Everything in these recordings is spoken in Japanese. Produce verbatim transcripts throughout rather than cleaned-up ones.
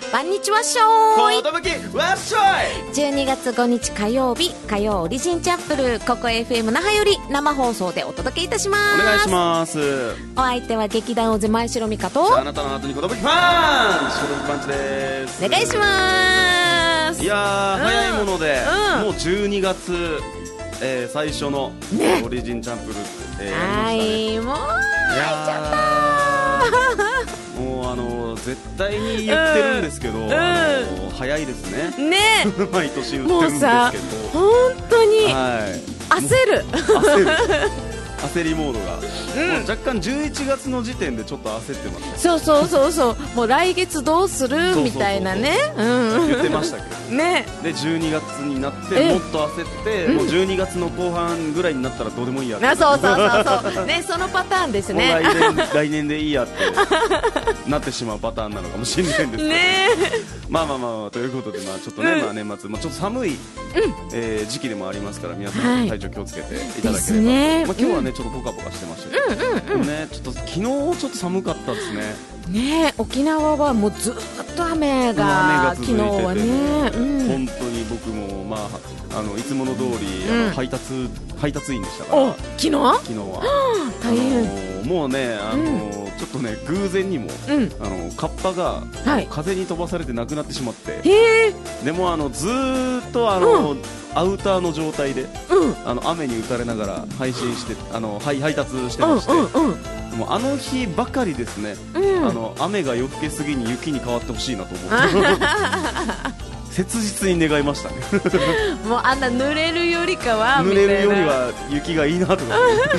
こんにちはっしょーい。 ことぶきわっしょい。 じゅうにがつごにち火曜日、火曜オリジンチャップル、ここ エフエム 那覇より生放送でお届けいたします。 お願いします。 お相手は劇団大勢前城美香と、 あなたのハートにことぶきパンチ、ことぶきパンチです。 お願いします。 いやー、うん、早いもので、うん、もうじゅうにがつ、えー、最初のオリジンチャンプル、ねえー、 はい、もう入っちゃったもうあの絶対に言ってるんですけど、うん、あの早いですね。 ね毎年言ってるんですけど、もうさ本当に、 はい、 焦る焦る焦りモードが、うん、もう若干じゅういちがつの時点でちょっと焦ってます。 そうそうそうそう、もう来月どうするみたいなね、 言ってましたけどね。 でじゅうにがつになってもっと焦って、もうじゅうにがつの後半ぐらいになったらどうでもいいやって、 あ、そうそうそうそうね、そのパターンですね。 もう来年来年でいいやってなってしまうパターンなのかもしれないんですけど、ね、まあまあまあということで、まあちょっとね、うん、まあ年末、まあ、ちょっと寒い、うん、えー、時期でもありますから、皆さん体調気をつけていただければと、ね、まあ、今日はね、うん、ちょっとポカポカしてましたけど、うんうんうん、でもね、ちょっと昨日ちょっと寒かったですね。 ね、沖縄はもうずっと雨が、昨日はね、うん、 本当に僕も、まあ、あのいつもの通り、うん、あの配達配達員でしたから、 昨日昨日は大変、 あのもうね、あの、うん、ちょっとね偶然にも、うん、あのカッパが、はい、風に飛ばされてなくなってしまって、 へでもあのずーっとあの、うん、アウターの状態で、 うん、 あの雨に打たれながら配信してあの配配達してまして、うんうんうん、もうあの日ばかりですね、うん、あの雨が夜更けすぎに雪に変わってほしいなと思って切実に願いましたねもうあんな濡れるよりかは濡れるよりは雪がいいなとか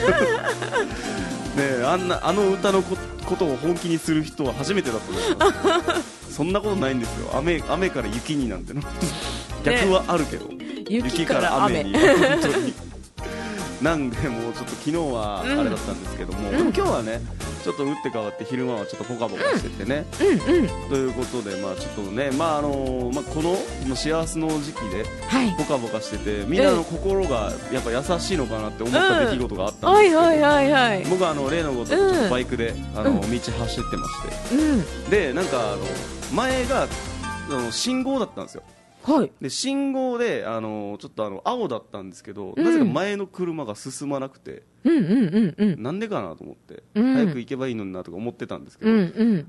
ね、あんなあの歌のこことを本気にする人は初めてだと思いますそんなことないんですよ。 雨, 雨から雪になんての逆はあるけど、ね、 雪から雨に本当になんでもうちょっと昨日はあれだったんですけども、うん、でも今日はねちょっと打って変わって昼間はちょっとポカポカしててね、 うんうんうん、 ということで、まあちょっとね、まああのまあ、この幸せの時期でポカポカしてて、はい、みんなの心がやっぱ優しいのかなって思った出来事があったんですけど、うんはいはいはいはい、僕はあの例のごとちょっとバイクで、うん、あの道走ってまして、うん、でなんかあの前があの信号だったんですよ。 はい、 で信号であのちょっとあの青だったんですけど、うん、なぜか前の車が進まなくて、 うんうんうんうん、 なんでかなと思って、 うん、 早く行けばいいのになとか思ってたんですけど、 うんうん、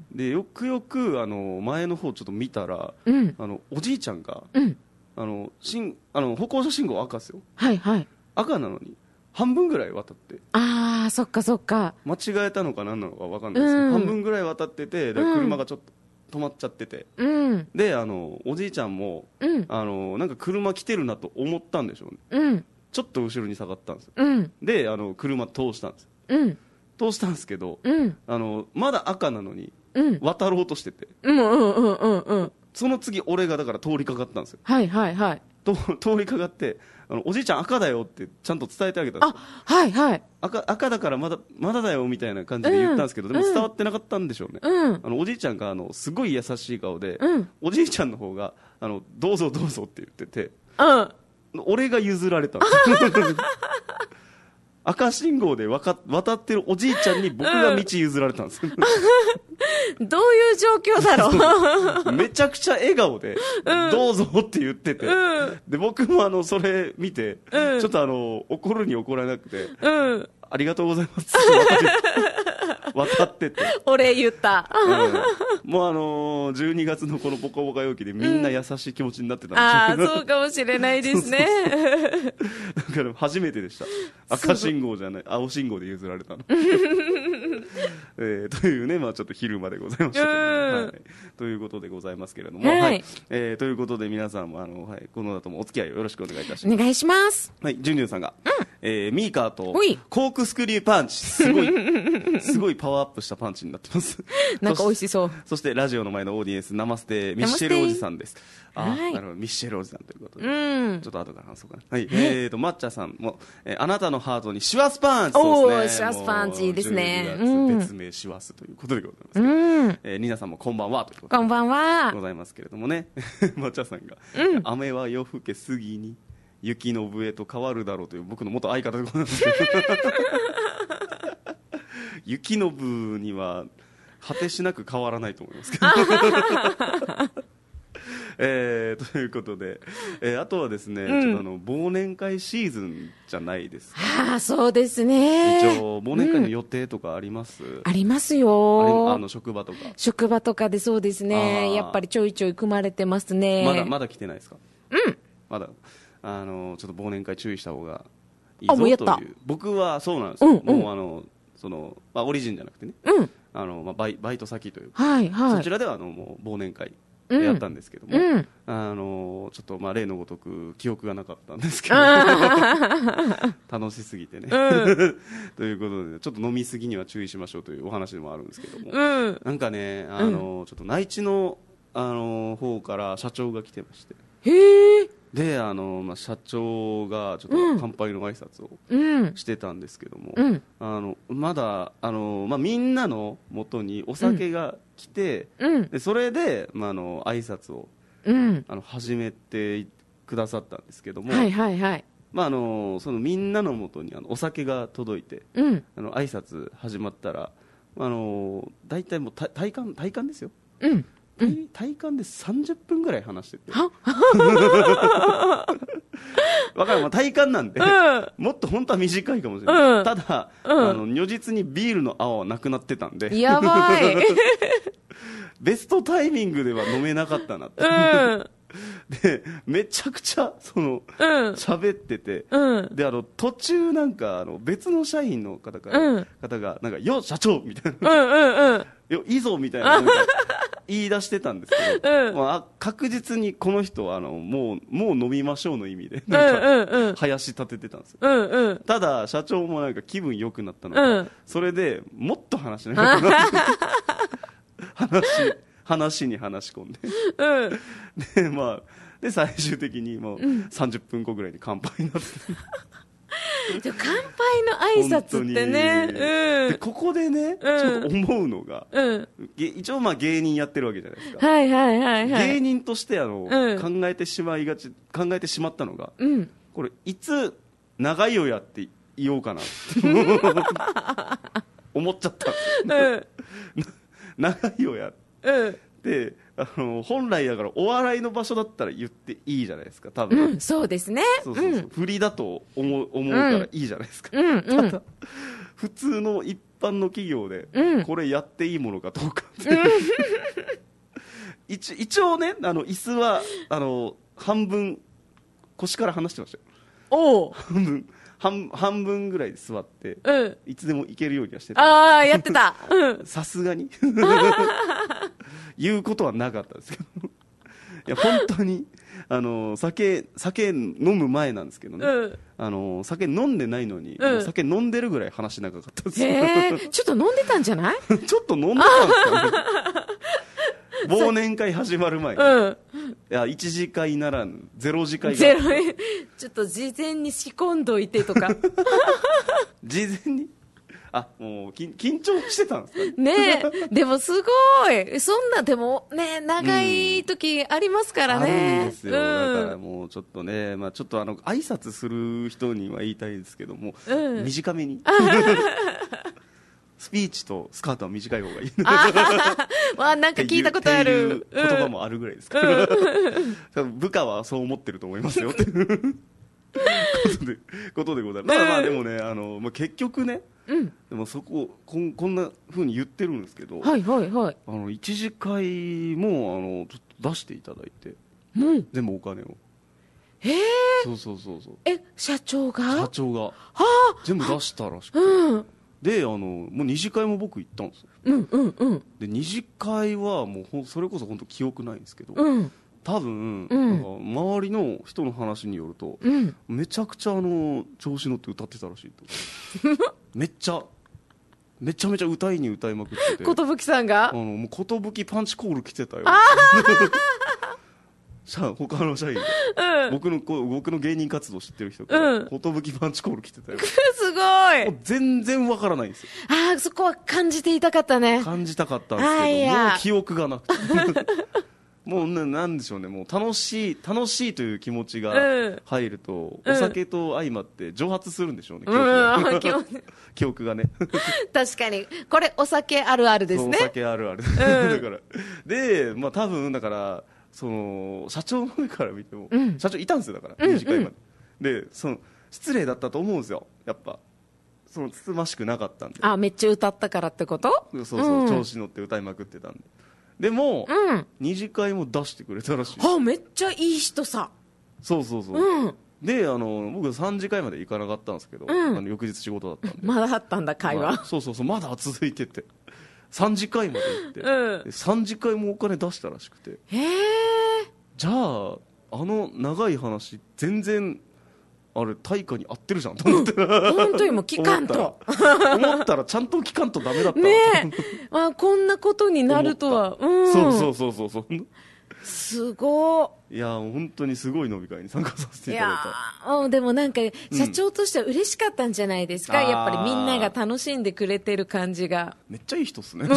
でよくよくあの前の方ちょっと見たら、 うん、 あのおじいちゃんが、 うん、 あの信あの歩行者信号赤ですよ、 はいはい、 赤なのに半分ぐらい渡って、 あーそっかそっか、 間違えたのか何なのか分かんないですけど、うん、半分ぐらい渡ってて、で車がちょっと止まっちゃってて、 うん、 であのおじいちゃんも、うん、あのなんか車来てるなと思ったんでしょうね、 うん、 ちょっと後ろに下がったんですよ、 うん、 であの車通したんですよ、 うん、 通したんですけど、 うん、 あのまだ赤なのに、 うん、 渡ろうとしてて、 うんうんうんうんうん、 その次俺がだから通りかかったんですよ、 はいはいはい、 と通りかかってあのおじいちゃん赤だよってちゃんと伝えてあげたんですよ。 あ、はいはい、 赤, 赤だからまだまだだよみたいな感じで言ったんですけど、うん、でも伝わってなかったんでしょうね、 うん、 あのおじいちゃんがあのすごい優しい顔で、 うん、 おじいちゃんの方があのどうぞどうぞって言ってて、 うん、 俺が譲られたんです赤信号で渡ってるおじいちゃんに僕が道譲られたんです、 うん、どういう状況だろうめちゃくちゃ笑顔で、うん、どうぞって言ってて、 うん、 で僕もあのそれ見て、うん、ちょっとあの怒るに怒らなくて、うん、ありがとうございますって渡ってて俺言った、 うん、もうあのー、じゅうにがつのこのポカポカ陽気でみんな優しい気持ちになってたんですよ、 うん、ああそうかもしれないですねだから初めてでした。赤信号じゃない青信号で譲られたの、えー、というね、まあ、ちょっと昼間でございましたけど、はい、ということでございますけれども、 はいはい、えー、ということで皆さんもあの、はい、この後もお付き合いをよろしくお願いいたします。 お願いします。 はい、ジュニューさんが、 うん、 えー、ミーカーとコークスクリューパンチ、すごいすごいパワーアップしたパンチになってますなんか美味しそう。 そしてラジオの前のオーディエンスナマステミッシェルおじさんです。あ、 はい、 なるほど、ミッシェルおじさんということで、 うん、 ちょっと後から話そうかな。はい、えーと抹茶さんも、えー、あなたのハートにシュワスパンチ、そうですね、 シュワスパンチいいですね、 じゅうにがつ別名シュワスということでございますけど、うん、えー、ニナさんもこんばんはということでこんばんはございますけれどもね抹茶さんが、 うん、 雨は夜更けすぎに雪の笛と変わるだろうという僕の元相方でございますけど雪の部には果てしなく変わらないと思いますけどえー、ということで、えー、あとはですね、うん、ちょっとあの忘年会シーズンじゃないですか。 ああ、そうですね。 一応忘年会の予定とかあります？うん、 ありますよ。 あ, あの職場とか。 職場とかでそうですね。やっぱりちょいちょい組まれてますね。 まだまだ来てないですか？ うん。 まだあのちょっと忘年会注意した方がいいぞという。 あ、もうやった。 僕はそうなんですよ。 うんうん、 もうあのそのまあオリジンじゃなくてね。 うん。 あのまあバイバイト先というか、はいはい。 そちらではあのもう忘年会。やったんですけども、うん、あのちょっとまあ例のごとく記憶がなかったんですけど楽しすぎてね、うん、ということでちょっと飲みすぎには注意しましょうというお話でもあるんですけども、うん、なんかねあの、うん、ちょっと内地のあの方から社長が来てまして、 へー、 であの、まあ、社長がちょっと乾杯の挨拶をしてたんですけども、うん、あのまだあの、まあ、みんなの元にお酒が来て、うん、でそれで、まあ、あの挨拶を、うん、あの始めてくださったんですけども、 はいはいはい、 まあ、あのそのみんなの元にあのお酒が届いて、うん、あの挨拶始まったらあの大体もう体感体感ですよ、うんうん、体感でさんじゅっぷんぐらい話しててわかる、まあ、体感なんで、うん、もっと本当は短いかもしれない、うん、ただ、うん、あの如実にビールの泡はなくなってたんでやばいベストタイミングでは飲めなかったなって、うんでめちゃくちゃその喋、うん、ってて、うん、であの途中なんかあの別の社員の方から、うん、方がなんかよ社長みたいな、うんうんうん、よいいぞみたいな言い出してたんですけど、うん、まあ、確実にこの人はあのもうもう飲みましょうの意味でなんか、うんうん、林立ててたんですよ、うんうん、ただ社長もなんか気分良くなったのか、うん、それでもっと話しながら話話に話し込んで、うん、でまあで最終的にもうさんじゅっぷんごぐらいに乾杯になって乾杯の挨拶ってね、 うん、でここでね、うん、ちょっと思うのが、うん、一応まあ芸人やってるわけじゃないですか、 はいはいはいはい、 芸人としてあの、うん、考えてしまいがち考えてしまったのが、うん、これいつ長いよやって言おうかなって思っちゃったんですよ、うん、長いよやってうん、であの本来だからお笑いの場所だったら言っていいじゃないですか多分、 うん、そうですね、 そうそうそう、うん、振りだと思う、思うからいいじゃないですか、うんうん、ただ普通の一般の企業で、うん、これやっていいものかどうかって、うん、一, 一応ねあの椅子はあの半分腰から離してましたよ、 お半分半, 半分ぐらいで座って、うん、いつでも行けるようにはしてた。 ああやってたさすがに言うことはなかったですけどいや本当にあの 酒, 酒飲む前なんですけどね、うん、あの酒飲んでないのに、うん、酒飲んでるぐらい話長かったです。 へーちょっと飲んでたんじゃないちょっと飲んでたんですかね忘年会始まる前に、うん、いやいち次会ならぬゼロ次会がゼロちょっと事前に仕込んどいてとか事前にあもう緊張してたんですかねえでもすごいそんなでもね長い時ありますからね、うん、 あるんですよ、うん、だからもうちょっとね、まあ、ちょっとあの挨拶する人には言いたいですけども、うん、短めにスピーチとスカートは短い方がいいああなんか聞いたことあるっていう言葉もあるぐらいですから、うん、部下はそう思ってると思いますよってことでことでございます。ただまあでもねあの、まあ、結局ね、うん、でもそここん、こんな風に言ってるんですけど、 はいはいはい、 あの一次会もあのちょっと出していただいて、うん、全部お金をへえそうそうそうそうえ社長が社長がは全部出したらしくて、うんであのもう二次会も僕行ったんですよ、うんうんうん、で二次会はもうそれこそ本当記憶ないんですけど、うん、多分、うん、なんか周りの人の話によると、うん、めちゃくちゃあの調子乗って歌ってたらしいとめっちゃめちゃめちゃ歌いに歌いまくってて寿さんがあのもう寿パンチコール来てたよ他の社員が、うん、僕の僕の芸人活動知ってる人が寿、うん、パンチコール来てたよすごいもう全然わからないんですよ。 ああそこは感じていたかったね感じたかったんですけどもう記憶がなくてもうねなんでしょうねもう楽しい楽しいという気持ちが入ると、うん、お酒と相まって蒸発するんでしょうね、うん、記憶が記憶がね確かにこれお酒あるあるですね。 お酒あるある、うん、だからでまあ多分だからその社長の目から見ても、 うん、 社長いたんですよだから、うん、二次会まで、うん、でその失礼だったと思うんですよやっぱそのつつましくなかったんで。 あ、めっちゃ歌ったからってこと？ そうそう、うん、調子乗って歌いまくってたんで。でも、うん、二次会も出してくれたらしい。 あ、めっちゃいい人さ。 そうそうそう、うん、であの僕さん次会まで行かなかったんですけど、うん、あの翌日仕事だったんでまだあったんだ会話、 まあ、そうそうそうまだ続いててさん次会まで行って、うん、さん次会もお金出したらしくて、 へえ。 じゃああの長い話全然あれ対価に合ってるじゃんと思って、うん、 本当にもう聞かんと思ったらちゃんと聞かんとダメだったねえあこんなことになるとは、 うん、そうそうそうそうそうすごい。いや本当にすごい飲み会に参加させていただいた。 いやでもなんか社長としては嬉しかったんじゃないですか、うん、やっぱりみんなが楽しんでくれてる感じが。 めっちゃいい人っすね、うん、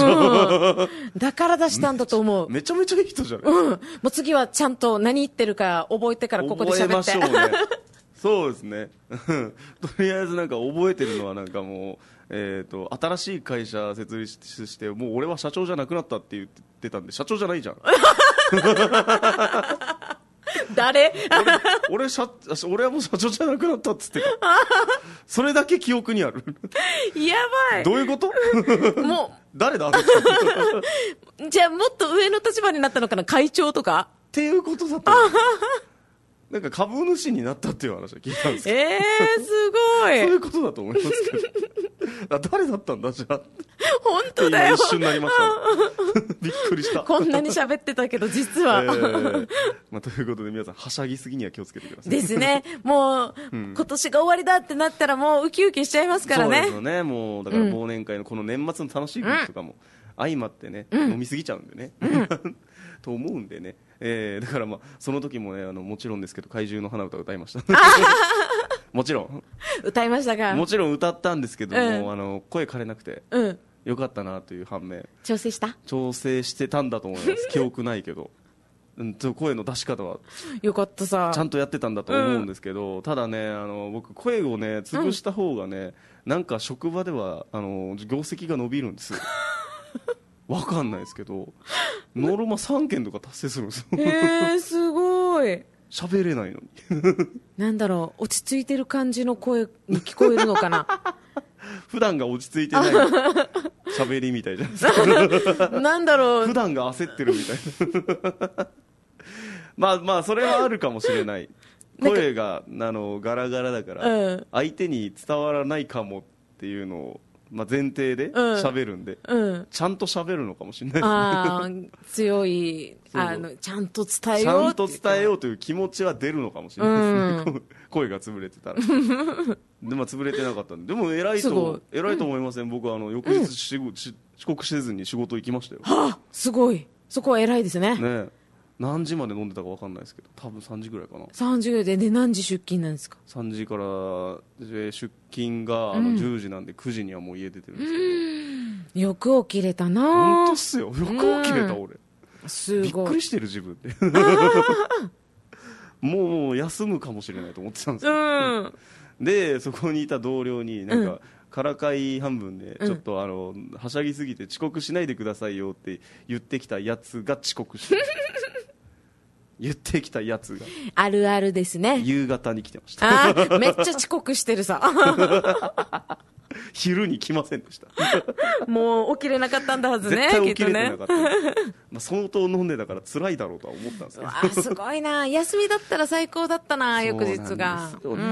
だから出したんだと思う。 めちゃめちゃいい人じゃない、 うん、もう次はちゃんと何言ってるか覚えてからここで喋って。 覚えましょうねそうですねとりあえずなんか覚えてるのはなんかもうえー、と新しい会社設立してもう俺は社長じゃなくなったって言ってたんで社長じゃないじゃん誰俺, 俺, 社俺はもう社長じゃなくなったっつってたそれだけ記憶にあるやばい。 どういうこともう誰だじゃあもっと上の立場になったのかな、会長とかっていうことだったなんか株主になったっていう話は聞いたんですけど、 えー、すごいそういうことだと思いますけど誰だったんだじゃあ本当だよ今一瞬になりました、ね、びっくりした。 こんなに喋ってたけど実は、えーまあ、ということで皆さんはしゃぎすぎには気をつけてくださいですね。もう、うん、今年が終わりだってなったらもうウキウキしちゃいますからね。 そうですよね。もうだから忘年会のこの年末の楽しいこととかも相まってね、うん、飲みすぎちゃうんでね、うん、と思うんでね、えー、だからまあその時もねあのもちろんですけど怪獣の花歌を歌いましたもちろん歌いましたか。 もちろん歌ったんですけども、うん、あの声枯れなくて、うん、よかったなという反面調整した調整してたんだと思います記憶ないけど、うん、声の出し方はよかったさちゃんとやってたんだと思うんですけど、うん、ただねあの僕声をね潰した方がね、うん、なんか職場ではあの業績が伸びるんですよわかんないですけどノルマさんけんとか達成するんですよえー、すごい。 喋れないのになんだろう、落ち着いてる感じの声に聞こえるのかな普段が落ち着いてない喋りみたいじゃないですかなんだろう、 普段が焦ってるみたいなまあまあそれはあるかもしれない。声があのガラガラだから、うん、相手に伝わらないかもっていうのをまあ、前提で喋るんで、うんうん、ちゃんと喋るのかもしれないですね。 あ強いあのちゃんと伝えようちゃんと伝えようという気持ちは出るのかもしれないですね、うん、声が潰れてたらで、まあ、潰れてなかったんで。でも偉いと偉いと思いません、うん、僕はあの翌日し、うん、遅刻せずに仕事行きましたよ。 はあ、すごい。そこは偉いですね。 ね、何時まで飲んでたか分かんないですけど多分さんじぐらいかな。 さんじぐらいで、ね、何時出勤なんですか。 さんじから出勤があのじゅうじなんで、うん、くじにはもう家出てるんですけど、うん、 よく起きれたな。 本当っすよ、よく起きれた、うん、俺すごいびっくりしてる自分でもう休むかもしれないと思ってたんですよ、うん、でそこにいた同僚になんか、うんからかい半分でちょっとあの、うん、はしゃぎすぎて遅刻しないでくださいよって言ってきたやつが遅刻して言ってきたやつがあるあるですね。 夕方に来てました。 あめっちゃ遅刻してるさ昼に来ませんでしたもう起きれなかったんだはずね。 絶対起きれてなかった、ねまあ、相当飲んでたから辛いだろうとは思ったんですけどあすごいな。休みだったら最高だったな翌日が。 で、ねうん、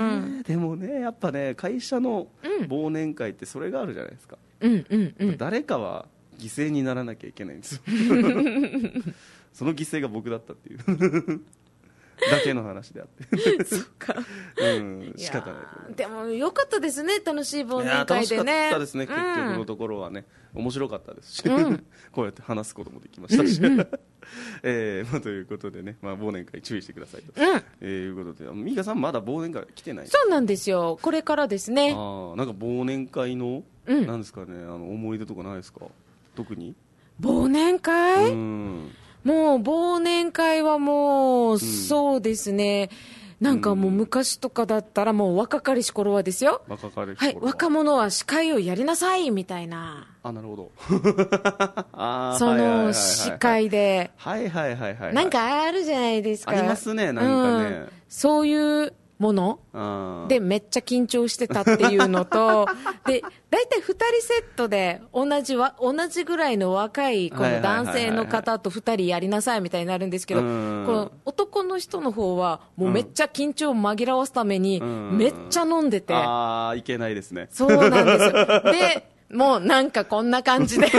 でもねやっぱね会社の忘年会ってそれがあるじゃないですか、 うんうんうん、 誰かは犠牲にならなきゃいけないんですよその犠牲が僕だったっていうだけの話であってそっか、 うん、仕方ない。 でもよかったですね、楽しい忘年会でね。 楽しかったですね、結局のところはね面白かったですし、うん、こうやって話すこともできましたし、うんうんえーまあ、ということでね、まあ、忘年会注意してくださいと、うんえー、いうことで、ミカさんまだ忘年会来てない。 そうなんですよ、これからですね。 あなんか忘年会の、うん、なんですかね、あの思い出とかないですか。特に忘年会、 うんもう忘年会はもう、うん、そうですね、 なんかもう昔とかだったらもう若かりし頃はですよ。 若かりし頃は。はい、若者は司会をやりなさいみたいな。 あ、なるほど。 あその司会で。 はいはいはいはい。 なんかあるじゃないですか。 ありますね、なんかね。うん、 そういうものでめっちゃ緊張してたっていうのと、で、だいたいふたりセットで同じわ、同じぐらいの若いこの男性の方とふたりやりなさいみたいになるんですけど、この男の人の方はもうめっちゃ緊張を紛らわすためにめっちゃ飲んでて。 ああ、いけないですね。 そうなんですよ。で、もうなんかこんな感じで。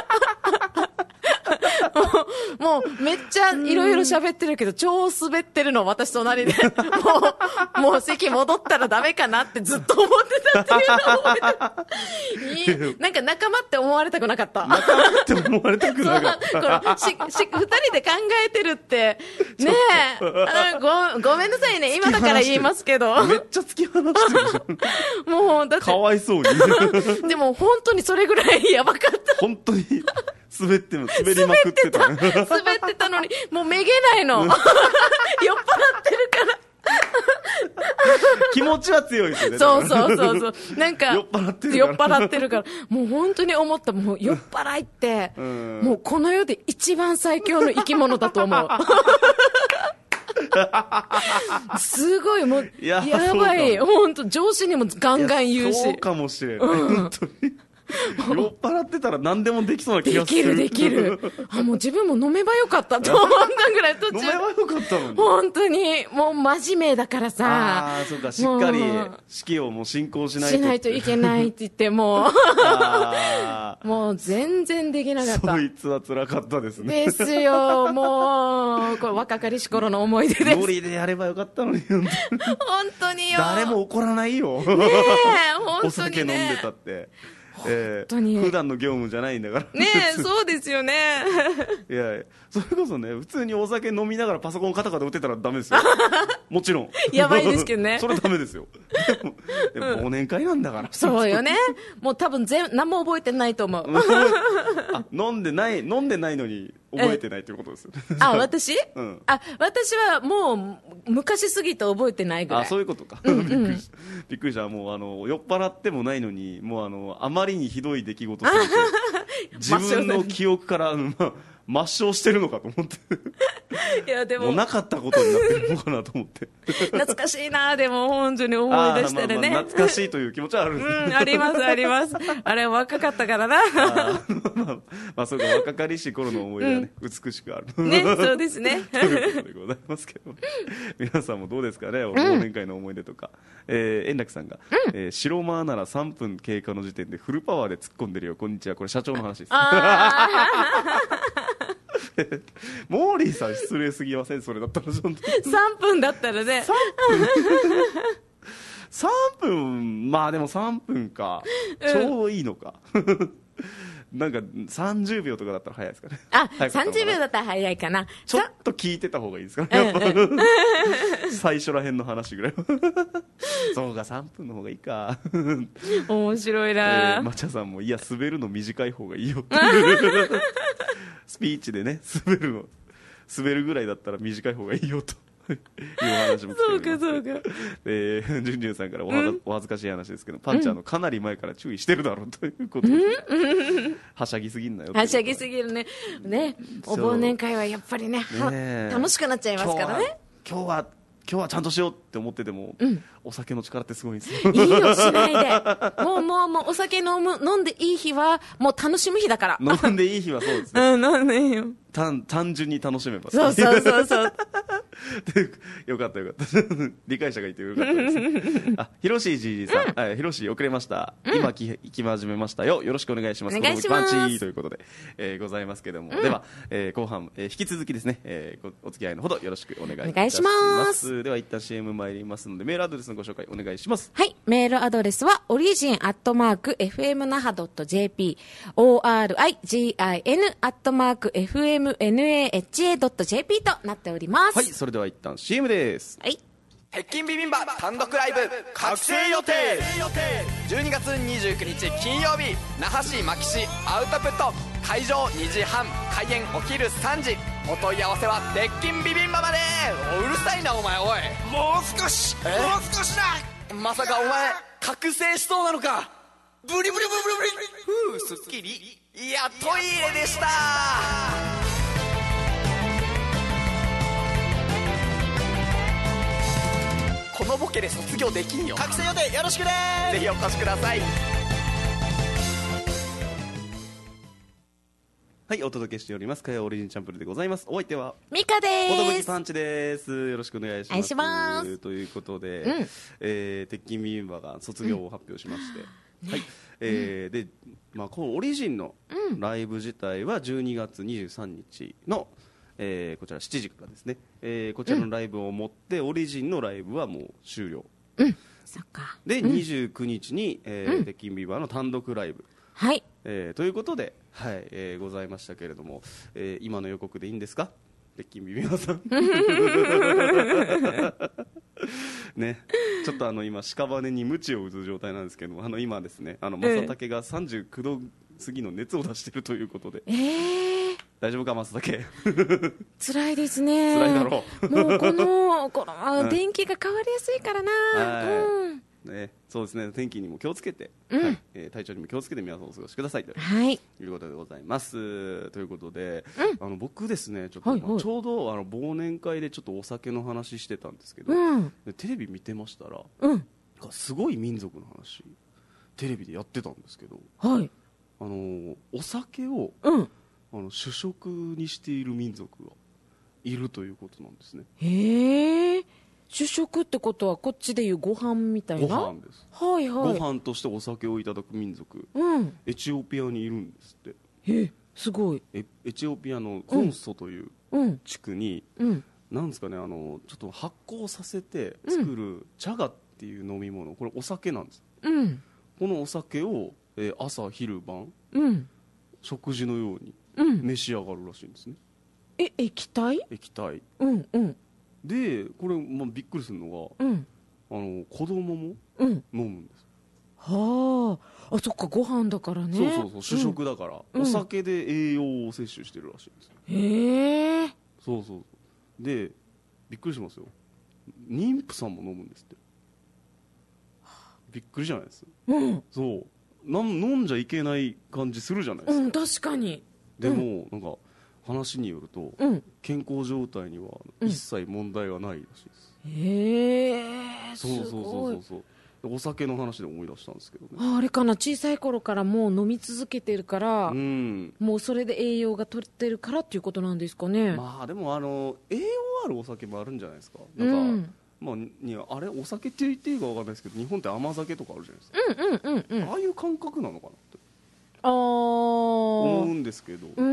もう、もうめっちゃいろいろ喋ってるけど、超滑ってるの、私隣で。もう、もう席戻ったらダメかなってずっと思ってたっていうのを覚えてる。なんか仲間って思われたくなかった。 仲間って思われたくなかった。 このし、し、二人で考えてるって、ねえ、あご、ごめんなさいね、今だから言いますけど。 めっちゃ突き放してるじゃん。 もう、だって。 かわいそうに。 でも本当にそれぐらいやばかった。 本当に。滑っても滑りまくってた。 滑ってたのに、もうめげないの。酔っ払ってるから。 気持ちは強いですよね。 そうそうそうそう。なんか、 酔っ払ってるから。 酔っ払ってるから。もう本当に思った。もう酔っ払いって、もうこの世で一番最強の生き物だと思う。すごい、もう、や, やばい。本当上司にもガンガン言うし。 そうかもしれない。うん、本当に。酔っ払ってたら何でもできそうな気がする。 できるできる。あ、もう自分も飲めばよかったと思ったぐらい途中。 飲めばよかったのに。 本当に、もう真面目だからさ。 ああ、そうか、しっかり式をもう進行しないと。 しないといけないって言ってもう。もう全然できなかった。 そいつは辛かったですね。 ですよ、もう、これ若かりし頃の思い出です。 ノリでやればよかったのに。本当によ。 誰も怒らないよ。 ねえ、本当にね。 お酒飲んでたって。えー、普段の業務じゃないんだからねえそうですよねいやいやそれこそね普通にお酒飲みながらパソコンカタカタ打ってたらダメですよもちろんやばいですけどねそれダメですよでも忘年会なんだから、うん、 そうよねもう多分全何も覚えてないと思うあ飲んでない飲んでないのに覚えてないということですよねあ私、 うん、 あ私はもう昔すぎて覚えてないぐらいあそういうことか、 うんうん、びっくりしたびっくりしたもうあの酔っ払ってもないのにもうあのあまりにひどい出来事すぎて自分の記憶から、まあ抹消してるのかと思っていやでももうなかったことになってるのかなと思って懐かしいなでも本当に思い出したらね、 まあまあ、懐かしいという気持ちはあるんです、 うん、ありますありますあれ若かったからなあ、 まあ、まあそうか若かりし頃の思い出はね、うん、美しくあるねそうですねということでございますけど皆さんもどうですかね忘年会の思い出とか、うんえー、円楽さんが、うんえー、白間ならさんぷん経過の時点でフルパワーで突っ込んでるよこんにちはこれ社長の話ですモーリーさん失礼すぎませんそれだったらちょっとさんぷんだったらねさんぷんさんぷんまあでもさんぷんか、うん、ちょうどいいのかなんかさんじゅうびょうとかだったら早いですかねあさんじゅうびょうだったら早いかなちょっと聞いてた方がいいですかね、うんうん、最初らへんの話ぐらいそうかさんぷんの方がいいか面白いな、 えー、マチャさんもいや滑るの短い方がいいよってスピーチでね滑るの滑るぐらいだったら短い方がいいよというお話もそうかそうかえー、ジュンジュンさんからおは、うん、お恥ずかしい話ですけどパンチャーのかなり前から注意してるだろうということで、うん、はしゃぎすぎんなよはしゃぎすぎるねねお忘年会はやっぱり ね, ね楽しくなっちゃいますからね今日は今日はちゃんとしようって思ってても、うん、お酒の力ってすごいんですよいいよしないでもうもうもうお酒飲む飲んでいい日はもう楽しむ日だから飲んでいい日はそうですね、 うん、飲んでいいよ単単純に楽しめばそうそうそうそうよかったよかった理解者がいてよかったですあひろしじいじさん、うん、ひろし遅れました、うん、今き行き始めましたよよろしくお願いしますお願いしますパンチということで、えー、ございますけども、うん、では、えー、後半、えー、引き続きですね、えー、お付き合いのほどよろしくお願いいたします、お願いしますでは一旦 シーエム 参りますのでメールアドレスのご紹介お願いしますはいメールアドレスはオリジンアットマーク エフエムナハドットジェーピー オーアールアイジーアイエヌ アットマーク エフエムエヌエーエイチエードットジェーピー となっておりますはいそれでは一旦 シーエム ですはい鉄筋ビビンバ単独ライブ覚醒予定。じゅうにがつにじゅうくにち金曜日、那覇市牧師アウトプット、会場にじはん、開演お昼さんじ。お問い合わせは鉄筋ビビンバまで。うるさいなお前。おい、もう少しもう少しだ。まさかお前覚醒しそうなのか。ブリブリブリブリ。ふう、すっきり。いや、トイレでした。このボケで卒業できんよ。覚醒予定よろしくね。ぜひお越しください。 はい、お届けしております火曜オリジンチャンプルでございます。お相手はミカです。 おとぶきパンチです。よろしくお願いします。お願いします。ということで、うん、えー、鉄筋ビビンバが卒業を発表しまして、うん、はい、えー、で、まあ、このオリジンのライブ自体はじゅうにがつにじゅうさんにちの、えー、こちらしちじからですね、えー、こちらのライブをもって、うん、オリジンのライブはもう終了、 うん、そっか。 で、うん、にじゅうくにちに、えーうん、鉄筋ビビンバの単独ライブ、 はい、 えー、ということで、はいえー、ございましたけれども、えー、今の予告でいいんですか、鉄筋ビビンバさんね、ちょっとあの今屍に鞭を打つ状態なんですけど、あの今ですね、あの正竹がさんじゅうきゅうど過ぎの熱を出しているということで、 えー、 大丈夫か正竹。 辛いですね。 辛いだろう。 もうこのこの電気が変わりやすいからな。 はい、 うんね、そうですね、天気にも気をつけて、 うん、 はい、えー、体調にも気をつけて皆さんお過ごしくださいと、 はい、 いうことでございます。ということで、 うん、 あの僕ですね、ちょっと、はいはい、ちょうどあの忘年会でちょっとお酒の話してたんですけど、 うん、 でテレビ見てましたら、 うん、 すごい民族の話テレビでやってたんですけど、 はい、 あのお酒を、 うん、 あの主食にしている民族がいるということなんですね。 へー、主食ってことはこっちでいうご飯みたいな。 ご飯です、 はいはい、 ご飯としてお酒をいただく民族、 うん、 エチオピアにいるんですって。 えすごい。 エエチオピアのコンソという地区に、 うんうん、 なんですかね、あのちょっと発酵させて作るチャガっていう飲み物、これお酒なんです、 うん、 このお酒を、えー、朝昼晩、 うん、 食事のように召し上がるらしいんですね、 うん、え液体液体、 うんうん、 でこれ、まあ、びっくりするのが、うん、あの子供も飲むんです、 うん、はあ、あ、そっか、ご飯だからね。 そうそうそう、主食だから、うん、お酒で栄養を摂取してるらしいんですよ。 へえ。 そうそうそう。でびっくりしますよ、妊婦さんも飲むんですって。びっくりじゃないです、うん、そうなん飲んじゃいけない感じするじゃないですか、 うん、確かに。 でも、うん、なんか話によると、うん、健康状態には一切問題がないらしいです、うん、 へえ。 そうそうそうそうそう。お酒の話で思い出したんですけどね。 あ, あれかな、小さい頃からもう飲み続けてるから、 うん、 もうそれで栄養が取れてるからっていうことなんですかね。 まあでもあの栄養あるお酒もあるんじゃないですか。なんか、うん、まあ、にあれお酒って言っていいか分かんないですけど、日本って甘酒とかあるじゃないですか、 うんうんうんうん、 ああいう感覚なのかなってあ思うんですけど、 うん、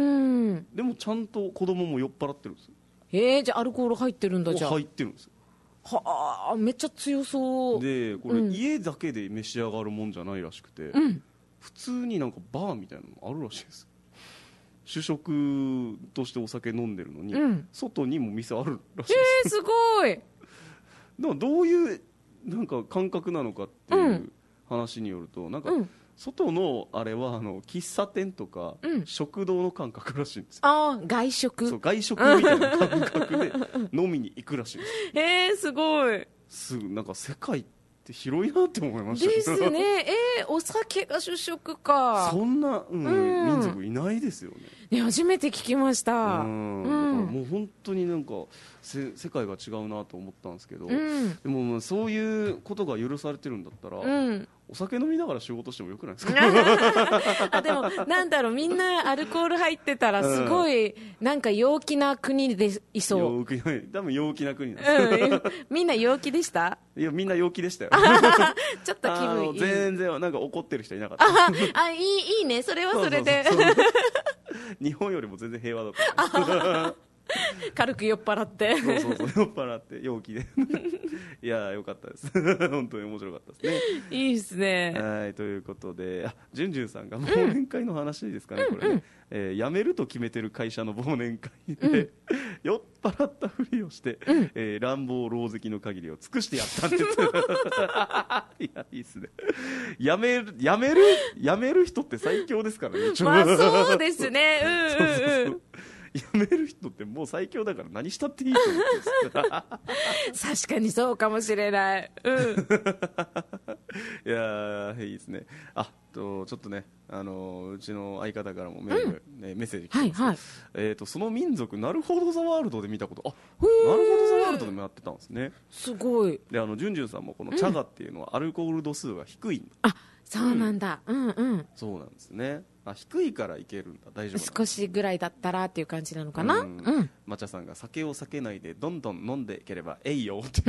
でもちゃんと子供も酔っ払ってるんですよ。 へえ、じゃあアルコール入ってるんだ。じゃあ入ってるんですよ。 はあ、めっちゃ強そうで、これ、うん、家だけで召し上がるもんじゃないらしくて、うん、普通になんかバーみたいなのあるらしいです。主食としてお酒飲んでるのに、うん、外にも店あるらしいです。 えー、すごい。 でもどういうなんか感覚なのかっていう話によると、なんか、うん、外のあれはあの喫茶店とか、うん、食堂の感覚らしいんですよ。 ああ、外食。 そう、外食みたいな感覚で飲みに行くらしいんです。 えー、すごい。 すぐなんか世界って広いなって思いました。 ですね。えー、お酒が主食か。 そんな、うんうん、民族いないですよね。 ね、初めて聞きました。 うん、だからもう本当になんかせ世界が違うなと思ったんですけど、うん、でもそういうことが許されてるんだったら、うん、お酒飲みながら仕事してもよくないですか。 あ、でもなんだろう、みんなアルコール入ってたらすごいなんか陽気な国でいそう。 陽気な、多分陽気な国なんですよ、 うん、みんな陽気でした。 いや、みんな陽気でしたよ。 ちょっと気分いい。 全然なんか怒ってる人いなかった。 ああ、いい、いいね、それはそれで。 そうそうそうそう日本よりも全然平和だった。 軽く酔っ払ってそうそうそう酔っ払って陽気でいやよかったです本当に面白かったですね。 いいですね。 はいということで、あじゅんじゅんさんが忘年会の話ですかね、うん、これね、うんえー、辞めると決めてる会社の忘年会で、うん、酔っ払ったふりをして、うんえー、乱暴狼藉の限りを尽くしてやったんですいやいいっすね。辞める辞める辞める人って最強ですからね。 まあそうですね。うんうんうん、そうそうそう辞める人ってもう最強だから何したっていいと思うんです確かにそうかもしれない、うん、 いやいいですね。あとちょっとね、あのうちの相方からもメール、うんね、メッセージ来てます、はいはいえー、とその民族なるほどザワールドで見たこと、あなるほどザワールドでもやってたんですね。 すごい。 であのジュンジュンさんもこのチャガっていうのはアルコール度数が低いんだ、 うん、あそうなんだ、うん、うんうんそうなんですね。あ低いからいけるんだ、大丈夫少しぐらいだったらっていう感じなのかな。うん、うん、 マチャさんが酒を避けないでどんどん飲んでいければえいよって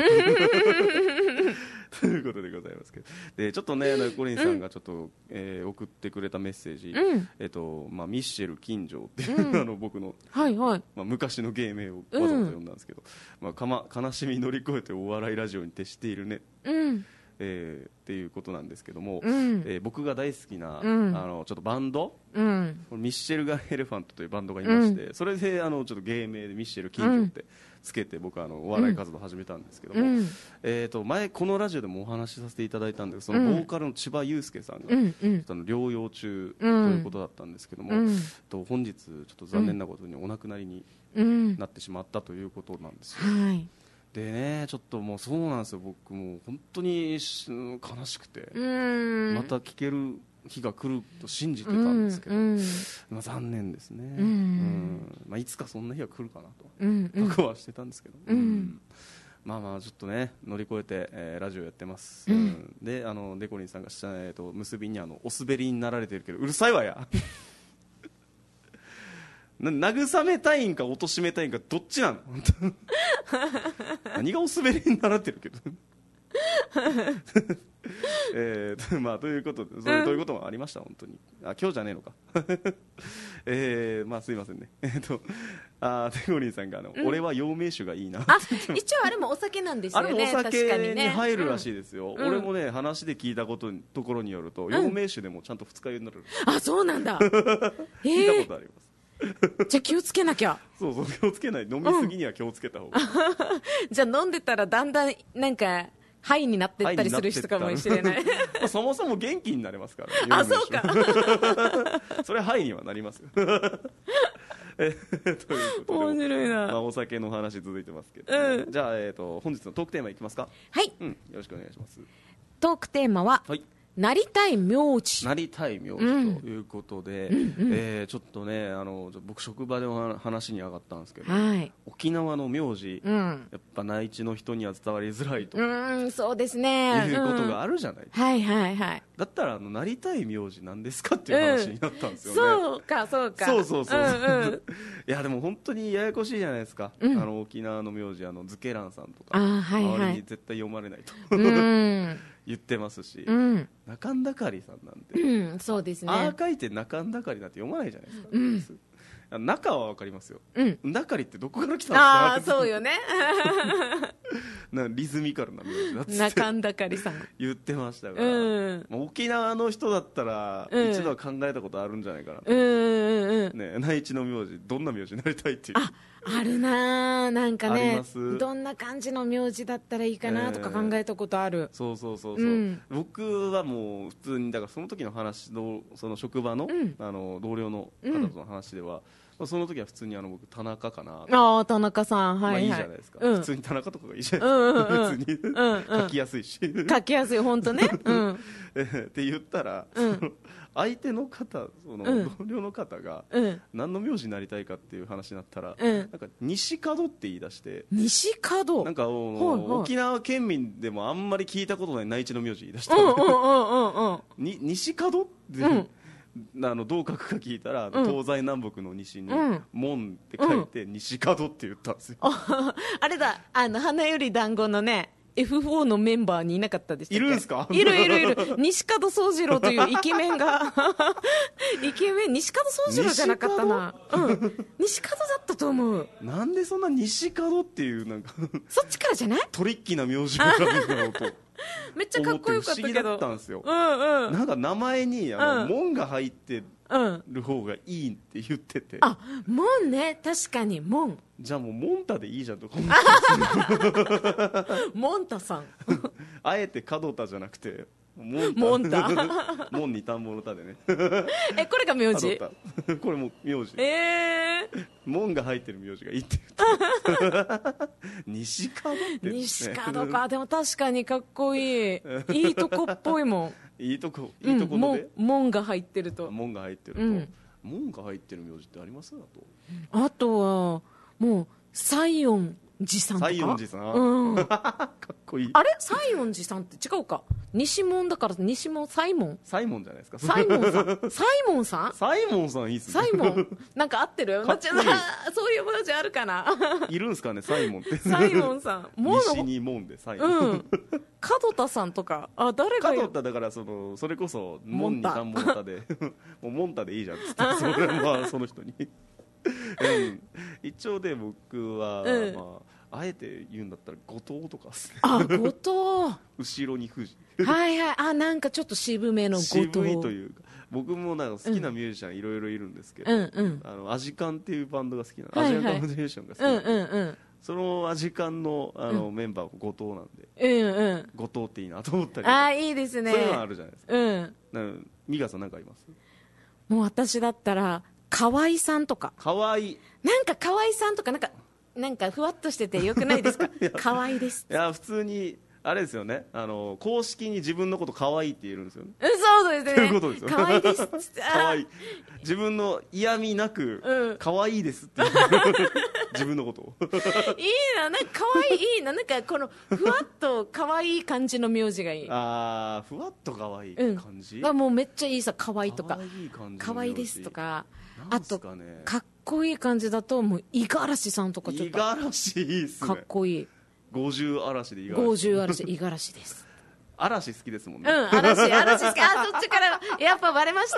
ということでございますけど、でちょっとねコリンさんがちょっと、うんえー、送ってくれたメッセージ、うんえーとまあ、ミッシェル金城っていう、うん、あの僕の、 はいはいまあ、昔の芸名をわざわざ呼んだんですけど、うんまあ、かま悲しみ乗り越えてお笑いラジオに徹しているね、うんえー、っていうことなんですけども、うんえー、僕が大好きな、うん、あのちょっとバンド、うん、ミッシェルガン・エレファントというバンドがいまして、うん、それであのちょっと芸名でミッシェル金城ってつけて僕はあのお笑い活動を始めたんですけども、うんえー、と前このラジオでもお話しさせていただいたんですけど、そのボーカルの千葉雄介さんが、うん、ちょっとあの療養中ということだったんですけども、うん、と本日ちょっと残念なことにお亡くなりになってしまったということなんですよ、 うんはいでね、ちょっともうそうなんですよ。僕もう本当に悲しくてまた聴ける日が来ると信じてたんですけど、うんまあ、残念ですね、うんうんまあ、いつかそんな日が来るかなと覚悟はしてたんですけど、うんうん、まあまあちょっとね乗り越えて、えー、ラジオやってます、うんうん、であのデコリンさんがした、えー、と結びにあのお滑りになられてるけどうるさいわやな慰めたいんか貶めたいんかどっちなの何がお滑りになられてるけどえーまあ、ということでそういうこともありました本当に。あ今日じゃねえのか、えーまあ、すいませんね、えー、とあテゴリンさんがあの、うん、俺は陽明酒がいいなあ一応あれもお酒なんですよね。 あれもお酒に入るらしいですよ、うん、俺もね話で聞いたことところによると、うん、陽明酒でもちゃんと二日酔いになる、 あそうなんだ聞いたことあります、 えー、じゃあ気をつけなきゃそうそう気をつけない、飲みすぎには気をつけた方が、うん、 じゃあ飲んでたらだんだんなんかハイになっていったりする人かもしれないまあそもそも元気になれますからあそうかそれはハイにはなりますよえということで面白いな、 まあ、お酒の話続いてますけど、ねうん、じゃあ、えー、と本日のトークテーマいきますか。 はい、 うん、よろしくお願いします。 トークテーマは、はいなりたい名字なりたい名字ということで、うんうんえー、ちょっとねあの僕職場で話に上がったんですけど、はい、沖縄の名字、うん、やっぱ内地の人には伝わりづらいとうんそうですねいうことがあるじゃないですか、 うん、はいはいはいだったらあのなりたい名字なんですかっていう話になったんですよね、 うん、そうかそうかそうそうそう、うんうん、いやでも本当にややこしいじゃないですか、うん、あの沖縄の名字あのズケランさんとかあ、はいはい、周りに絶対読まれないと、うん言ってますし、うん、中んだかりさんなんて、 うん、そうですね。 あー書いて中んだかりなんて読まないじゃないですか、うん、中は分かりますよ、うん、だかりってどこから来たんですか。 あそうよねなんかリズミカルな名字だっつって中んだかりさん言ってましたから、うん、沖縄の人だったら一度は考えたことあるんじゃないかな、うんうんうんね、内地の名字どんな名字になりたいっていうああるななんかねどんな感じの名字だったらいいかなとか考えたことある、えー、 そうそうそうそう、うん、僕はもう普通にだからその時の話のその職場の、うん、あの同僚の方との話では、うん、その時は普通にあの僕田中かなあ田中さんはい、はいまあ、いいじゃないですか、うん、普通に田中とかがいいじゃないですか、うんうんうん、別に、うんうん、書きやすいし書きやすい本当ね、うん、 って言ったら、うん相手の方その同僚の方が何の名字になりたいかっていう話になったら、うん、なんか西門って言い出して西門なんか、はいはい、沖縄県民でもあんまり聞いたことない内地の名字言い出したので、うんうんうんうん、に西門って、うんあのどう書くか聞いたら、うん、東西南北の西に、うん、門って書いて、うん、西門って言ったんですよあれだあの花より団子のねエフフォー のメンバーにいなかったでしたっけ？ いるんすか？ いるいるいる。西門宗次郎というイケメンがイケメン、西門宗次郎じゃなかったな。うん。西門だったと思う。 なんでそんな西門っていうなんかそっちからじゃない？ トリッキーな名字があるんだろうとめっちゃかっこよかったけど。 不思議だったんですよ。 うんうん。 なんか名前にあの、うん、門が入ってる方がいいって言ってて。 あ、門ね、確かに門。 じゃあもうモンタでいいじゃんとか思ってモンタさんあえて門田じゃなくてモンタ門に田んぼの田でねえ、これが名字？ これも名字。 えー、 門が入ってる名字がいいって言って西門って、ね、 西門か。でも確かにかっこいいいいとこっぽいもん。 いいとこ、いいとこので、 うん、門が入ってると。 門が入ってると、うん、門が入ってる名字ってあります？あとあとはもう西園寺さんとか。 西園寺さん、 うん、 かっこいい。 あれ西園寺さんって違うか。西門だから西門、西門西門じゃないですか。 西門さん西門さん西門さんいいっすね。 西門なんか合ってる？かっこいいそういう文字あるかな。 いるんすかね、西門って。 西門さん西に門で西門、 うん、門田さんとか。あ、誰が門田だから、そのそれこそ門に田んぼの田でもう門田でいいじゃんっつってそれはまあその人にうん、一応で僕は、うん、まあ、あえて言うんだったら後藤とかっすね。 あ、後藤後ろに富士はいはい。あ、なんかちょっと渋めの後藤。 渋いというか、僕もなんか好きなミュージシャンいろいろいるんですけど、 うんうん、 あのアジカンっていうバンドが好きなの、はいはい、アジアンカムジェーションが好きなの、 うんうんうん、 そのアジカンの、あの、うん、メンバー後藤なんで、 うんうん、 後藤っていいなと思ったり。 あ、いいですね。 そういうのあるじゃないですか。 うん。 なんミガさんなんかあります？ もう私だったら河合さんとか。 河合。 なんか河合さんとかなんかなんかふわっとしててよくないですか？河合です。 いや普通にあれですよね。あの公式に自分のこと可愛いって言えるんですよね。 そうですね。 ということですよ。 可愛いです。 可愛い。自分の嫌味なく、うん、可愛いですって言う自分のことを。 いいな、なんか可愛いいいな、なんかこのふわっと可愛い感じの名字がいい。 ああ、ふわっと可愛い感じ。 うん、あ、もうめっちゃいいさ、可愛いとか。 可愛い感じ。 可愛いですとか。 あとかっこいい感じだともう五十嵐さんとかちょっと五十嵐いいっすね。 かっこいい。 五十嵐で五十嵐。 五十嵐五十嵐です。 嵐好きですもんね。 うん、嵐嵐好き。あ、そっちからやっぱバレました。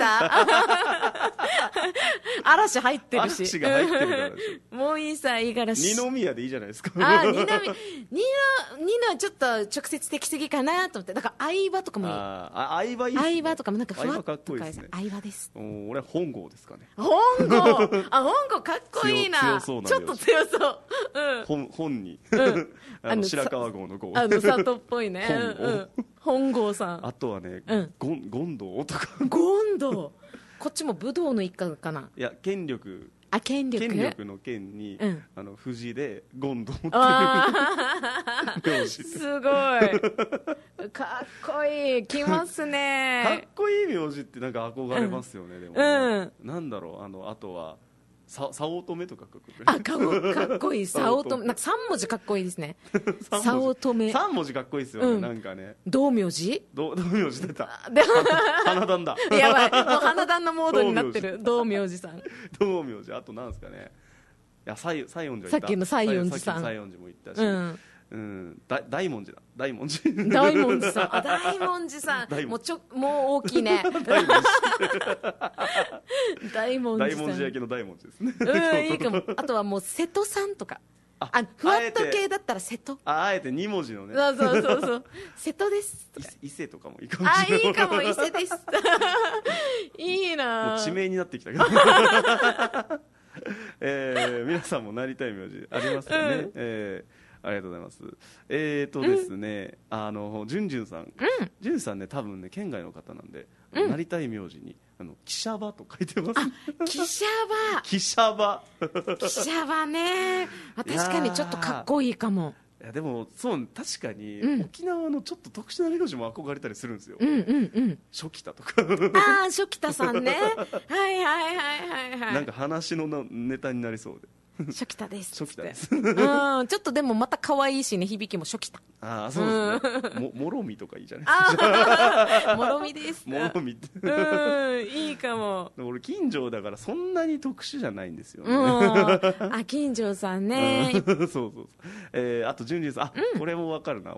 嵐入ってるし。 嵐が入ってるからでしょ。もういいさ、五十嵐。 二宮でいいじゃないですか。 あ、二宮、二宮、二宮ちょっと直接的すぎかなと思って。だから相葉とかもいい。 ああ、相葉いいっすね。 相葉とかもなんかふわっとかっこいいですね。 相葉です。 お、俺本郷ですかね。 本郷。あ、本郷かっこいいな。 強そうな。 ちょっと強そう。 うん。本本に。うん。あの白川郷の郷。 あの里っぽいね。 本郷。 本郷さん。 あとはね、ゴン権藤とか。 権藤。こっちも武道の一家かな。 いや、権力。 あ、権力。 権力の権に、うん、あの藤で権藤っていう名字。 すごい。かっこいい。きますね。 かっこいい名字ってなんか憧れますよね。うん、でも、ね、うん、なんだろう、あのあとは。さ早乙女とかかっこいい。 あ、か, かっこいい。早乙女。なんか三文字かっこいいですね。早乙女。 三文字かっこいいですよね。うん、なんかね。 道明寺？ 道明寺出た。花壇だ。 やばい。もう花壇のモードになってる。道明寺さん。 道明寺。あとなんですかね。いや、西園寺行った。 さっきの西園寺さん。 西園寺も行ったし。うんうん、だ大文字だ大文字大文字さん。あ、大文字さん。もうちょもう大きいね。大文字さん。 大文字焼きの大文字ですね。 うん、いいかも。あとはもう瀬戸さんとか。あ、ふわっと系だったら瀬戸。 あ、あえて二文字のね。 そうそうそうそう。瀬戸です。 伊勢とかもいいかもしれない。 あ、いいかも。伊勢です。いいな。 もう地名になってきたけど。えー、皆さんもなりたい名字ありますかね。うん、えーありがとうございます。えーとですね、うん、あのじゅんじゅんさん、うん、じゅんさんね多分ね県外の方なんで、うん、なりたい名字にあの汽車場と書いてます。 汽車場。 汽車場。 汽車場ね。確かにちょっとかっこいいかも。 いやでもそう確かに、うん、沖縄のちょっと特殊な名字も憧れたりするんですよ。 うんうんうん。 初期田とか。 ああ、初期田さんね。はいはいはいはいはい。 なんか話のネタになりそうで。 初期田です。 初期田です。 うん、ちょっとでもまた可愛いしね、響きも初期田。 ああ、そうですね。も、もろみとかいいじゃないですか。もろみです。 もろみって。 うん、いいかも。 俺近所だからそんなに特殊じゃないんですよね。 うん、あ、近所さんね。 そうそうそう。えー、あとじゅんじゅんさん、あ、うん、これもわかるな俺。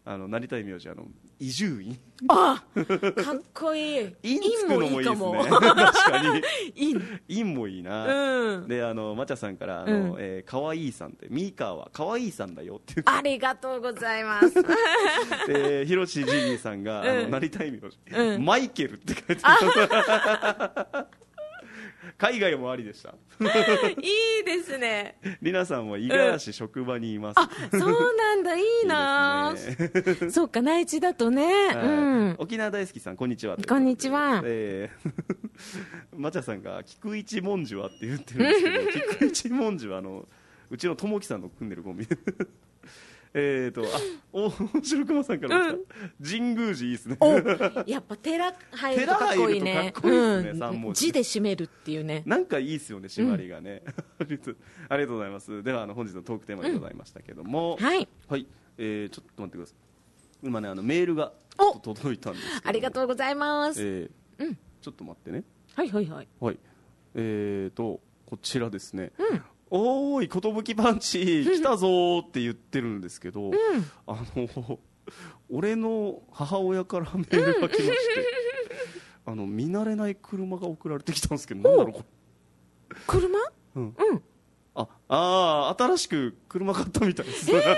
あのなりたい名字あの伊集院。 あかっこいい。 院つくのもいいですね。確かに院院もいいな、うん、であのまちゃさんからあの、うんえー、かわいいさんってミーカーはかわいいさんだよっていうありがとうございますでひろしジミーさんが、うん、あのなりたい名字、うん、マイケルって書いてある海外もありでしたいいですね。 りなさんは五十嵐職場にいます、 うん、あそうなんだいいな。いいですねそうか内地だとね、はいうん、 沖縄大好きさんこんにちは。 こんにちは。 えー、まちゃさんが菊一文字はって言ってるんですけど菊一文字はあのうちのともきさんの組んでるコンビえーとあお白熊さんから来た、うん、神宮寺いいですねやっぱ寺入るとかっこいいね。 かっこいいですね、うん、さん文字字で締めるっていうねなんかいいですよね締まりがね、うん、ありがとうございます。ではあの本日のトークテーマでございましたけども、 うん、はい、 はいえー、ちょっと待ってください。今ねあのメールがちょっと届いたんですけどありがとうございます、 えーうん、ちょっと待ってね。 はいはいはい、 はい、えーとこちらですね、うんおーい、寿パンチ来たぞーって言ってるんですけど、うん、あの俺の母親からメールが来まして、うん、あの見慣れない車が送られてきたんですけど、なんだろうこれ車？ うん、うん、ああ新しく車買ったみたいです。 えー、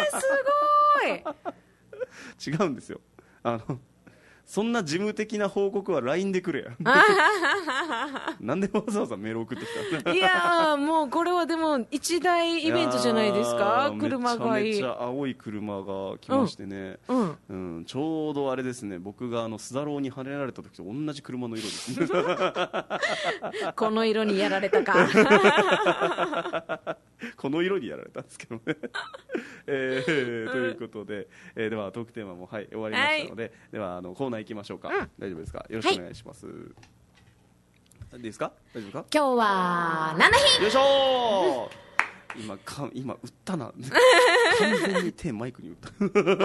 すごい違うんですよ。あのそんな事務的な報告は ライン でくれやなんでわざわざメール送ってきたいやーもうこれはでも一大イベントじゃないですか。車がいいめちゃめちゃ青い車が来ましてね、うんうんうん、ちょうどあれですね僕があのスダローにはねられた時と同じ車の色ですねこの色にやられたかこの色にやられたんですけどね、えー、ということで、えー、ではトークテーマも、はい、終わりましたので、はい、ではあのコーナー行きましょうか、うん、大丈夫ですか。よろしくお願いします、はい、いいですか大丈夫か。 今日は何の日。 よいしょー今か今打ったな完全に手マイクに打ったゴフッ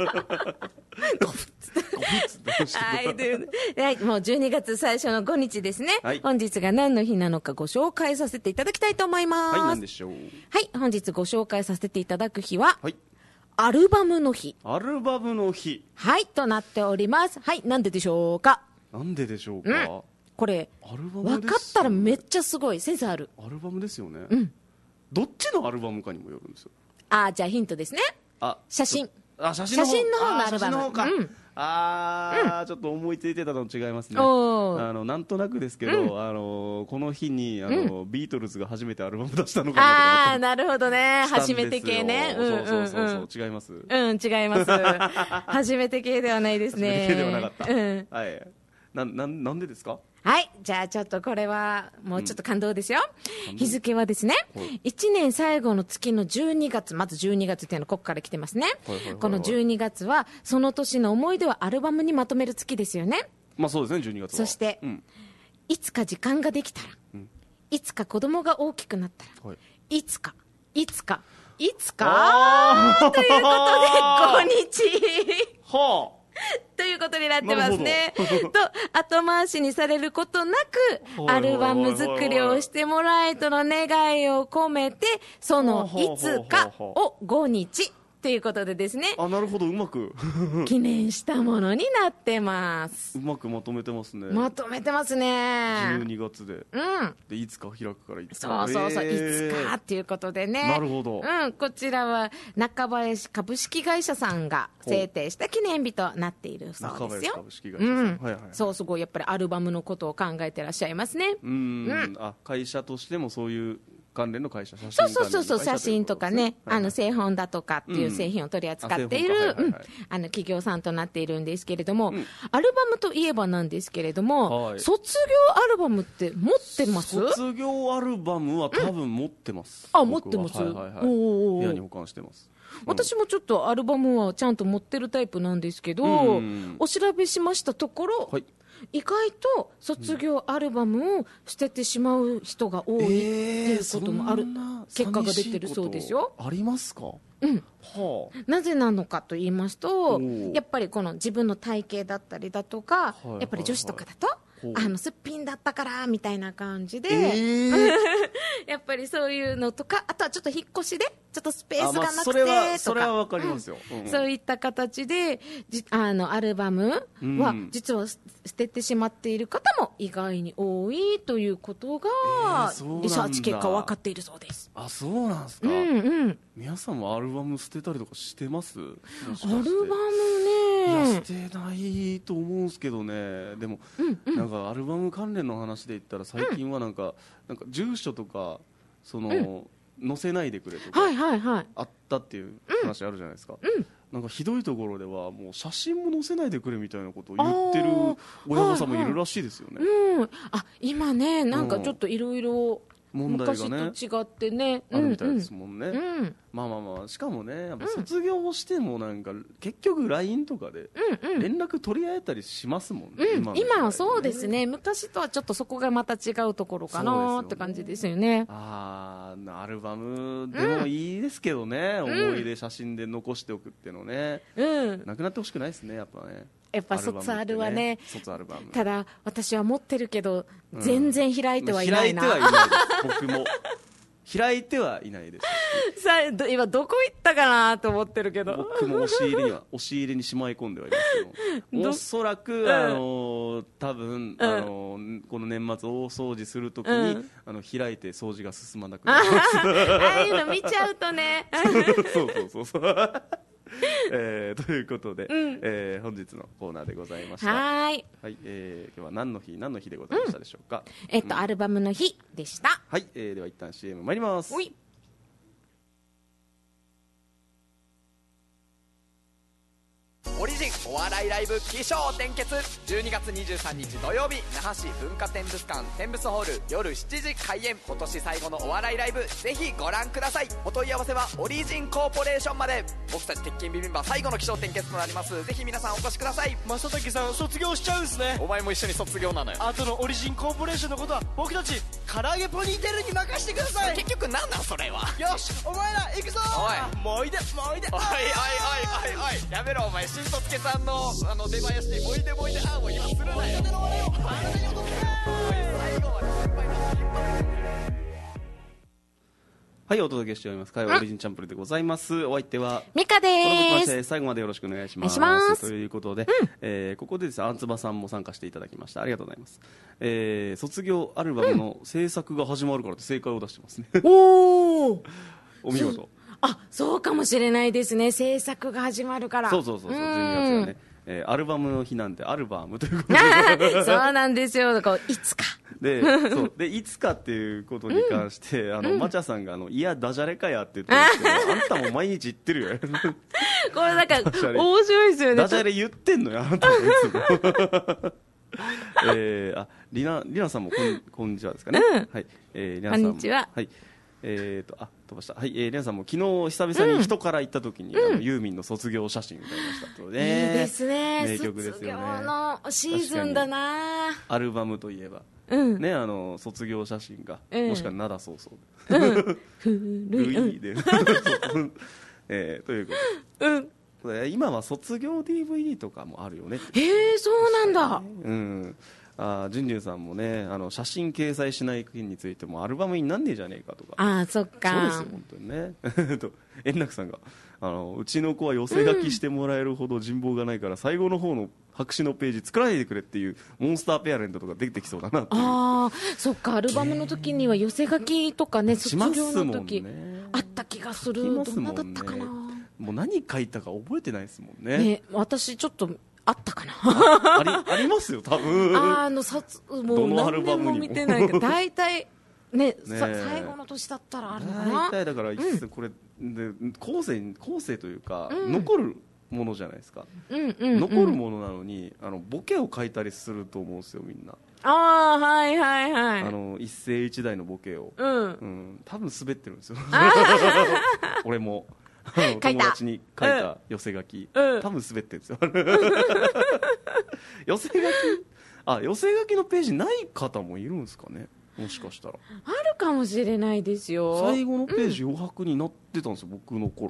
はいというはい、もうじゅうにがつ最初のごにちですね、はい、本日が何の日なのかご紹介させていただきたいと思います。 はい、何でしょう。 はい、本日ご紹介させていただく日は、はい、アルバムの日。 アルバムの日、 はいとなっております。はい、なんででしょうか。 なんででしょうか、うん、 これアルバム分かったらめっちゃすごいセンスあるアルバムですよね、 うん、 どっちのアルバムかにもよるんですよ。 あじゃあヒントですね。 あ写真あ写真の方、 写真の方のアルバム。 あ、写真の方か、うんあー、うん、ちょっと思いついてたの違いますね。あのなんとなくですけど、うん、あのこの日にあの、うん、ビートルズが初めてアルバム出したのかなと思った。 あーなるほどね初めて系ね、 うんうんうん、そうそうそうそう違います。 うん違います初めて系ではないですね。 初めて系ではなかった、 うん、 はいな, な, なんでですか。 はい。じゃあちょっとこれはもうちょっと感動ですよ。うん、日付はですね、はい、いちねん最後の月のじゅうにがつ、まずじゅうにがつっていうのはここから来てますね、はいはいはいはい。このじゅうにがつはその年の思い出をアルバムにまとめる月ですよね。 まあそうですね、じゅうにがつは。 そして、うん、いつか時間ができたら、うん、いつか子供が大きくなったら、はい、いつか、いつか、いつかということでごにちはあということになってますねと後回しにされることなくアルバム作りをしてもらえとの願いを込めてそのいつかをごにちということでですね。 あなるほどうまく記念したものになってます。 うまくまとめてますね。 まとめてますね。 じゅうにがつで、 うん、 でいつか開くからいつかそうそうそう、えー、いつかっていうことでね。 なるほど、 うん、こちらは中林株式会社さんが制定した記念日となっているそうですよ。 中林株式会社さん、うんはいはい、 そうすごいやっぱりアルバムのことを考えてらっしゃいますね。 うん、うん、あ会社としてもそういう関連の会社、写真そうそうそう写真とかね、はいはい、あの製本だとかっていう製品を取り扱っている企業さんとなっているんですけれども、うん、アルバムといえばなんですけれども、はい、卒業アルバムって持ってます？ 卒業アルバムは多分持ってます、 うん、あ持ってます、はいはいはい、お部屋に保管してます。 私もちょっとアルバムはちゃんと持ってるタイプなんですけど、うん、お調べしましたところ、はい意外と卒業アルバムを捨ててしまう人が多いっていうこともある、えー、結果が出てるそうですよ。 ありますか、 うんはあ、なぜなのかと言いますとやっぱりこの自分の体型だったりだとか、はいはいはい、やっぱり女子とかだとあのすっぴんだったからみたいな感じで、 えー、 やっぱりそういうのとか、あとはちょっと引っ越しでちょっとスペースがなくてとか、 それはそれはわかりますよ、 うんうん、そういった形でじあのアルバムは実は捨ててしまっている方も意外に多いということが、えー、リサーチ結果分かっているそうです。 あ、そうなんですか、 うんうん、 皆さんもアルバム捨てたりとかしてます？もしかしてアルバムね、 いや捨てないと思うんですけどね。でも、うんうん、なんかアルバム関連の話で言ったら最近はなんか、うん、なんか住所とかその、うん載せないでくれとか、 はいはいはい、 あったっていう話あるじゃないですか、うん、なんかひどいところではもう写真も載せないでくれみたいなことを言ってる親御さんもいるらしいですよね、 はいはい、うん、あ今ねなんかちょっといろいろ問題がね昔と違ってねあるみたいですもんね、 うんうん、 まあまあまあしかもねやっぱ卒業してもなんか、うん、結局 ライン とかで連絡取り合えたりしますもんね、 うん、今, ね今はそうですね。昔とはちょっとそこがまた違うところかなって感じですよね。 ああアルバムでもいいですけどね、うん、思い出写真で残しておくっていうのね、うん、なくなってほしくないですねやっぱね。 やっぱ卒アルは ね, ね卒アルバムただ私は持ってるけど、うん、全然開いてはいないな、 開いてはいないです僕も開いてはいないですさあ今どこ行ったかなと思ってるけど僕も押し入れには押し入れにしまい込んではいますけどおそらく、うん、あの多分、うん、あのこの年末大掃除するときに、うん、あの開いて掃除が進まなくなりますああいうの見ちゃうとねそうそうそうそうえー、ということで、うんえー、本日のコーナーでございました。 はい、 はいえー、今日は何の日何の日でございましたでしょうか。 うん、えっと、うん、アルバムの日でした。 はい、えー、では一旦 シーエム 参ります。 おいオリジンお笑いライブ起承転結じゅうにがつにじゅうさんにち土曜日那覇市文化展物館天物ホール夜しちじ開演。今年最後のお笑いライブぜひご覧ください。お問い合わせはオリジンコーポレーションまで。僕たち鉄筋ビビンバ最後の起承転結となります。ぜひ皆さんお越しください。 正竹さん卒業しちゃうんすね。 お前も一緒に卒業なのよ。 あとのオリジンコーポレーションのことは僕たち唐揚げポニーテールに任せてください。 結局何なんそれは。 よしお前ら行くぞ。 おいもういでもういでおいおいおいおいおいやめろお前新卒家さんのあの出囃子にもいでもいであーも今するなよ。最後まで先輩のはいお届けしております会話オリジンチャンプルでございます。お相手はミカでーす。最後までよろしくお願いします。 お願いしますということで、うんえー、ここでですねあんつばさんも参加していただきました。ありがとうございます、えー、卒業アルバムの制作が始まるからって正解を出してますね、うん、 おーお見事。 あそうかもしれないですね。制作が始まるから。 そうそうそうそうじゅうにがつがね、えー、アルバムの日なんでアルバムということでそうなんですよ。こういつかでそうでいつかっていうことに関して、うん、あの、うん、マチャさんがあのいやダジャレかやって言ってるんですけどあんたも毎日言ってるよこれなんか面白いですよね。 ダジャレ言ってんのよあんたもいつもえー、あリナリナさんもこんこんにちはですかね、うん、はい、えー、リナさんもこんにちは。 はいえーとあ飛ばしたはい、えー、リナさんも昨日久々に人から行った時に、うん、あのユーミンの卒業写真を撮りましたとね。 いいですね。 名曲ですよね。 卒業のシーズンだな。 アルバムといえば、うんね、あの卒業写真が、うん、もしくは灘そうそうで、うん、古いで、うんえー、ということで、うん、今は卒業 ディーブイディー とかもあるよね。 へえそうなんだ。 うんあジュンジュンさんもねあの写真掲載しない件についてもアルバムになんねえじゃねえかとか。 あそっかそうですよ本当にねと円楽さんがあのうちの子は寄せ書きしてもらえるほど人望がないから、うん、最後の方の白紙のページ作らないでくれっていうモンスターペアレントとか出てきそうだなっていう。 あそっかアルバムの時には寄せ書きとかね卒業の時、ね、あった気がする。どんなだったかな。 もう何書いたか覚えてないですもんね。 ね私ちょっとあったかなあ, あ, りありますよ多分。 あのさつもう何年も見てないから大体ねね最後の年だったらあるのかな。 大体だから、うん、これで後世後世というか、うん、残るものじゃないですか、うんうんうん、残るものなのにあのボケを書いたりすると思うんですよみんな。 ああはいはいはい。 あの一世一代のボケを、うんうん、多分滑ってるんですよ俺も友達に書いた寄せ書き、うん、多分滑ってるんですよ寄せ書きあ寄せ書きのページない方もいるんですかね。もしかしたらあるかもしれないですよ。 最後のページ余白になってたんですよ、うん、僕の頃は。 う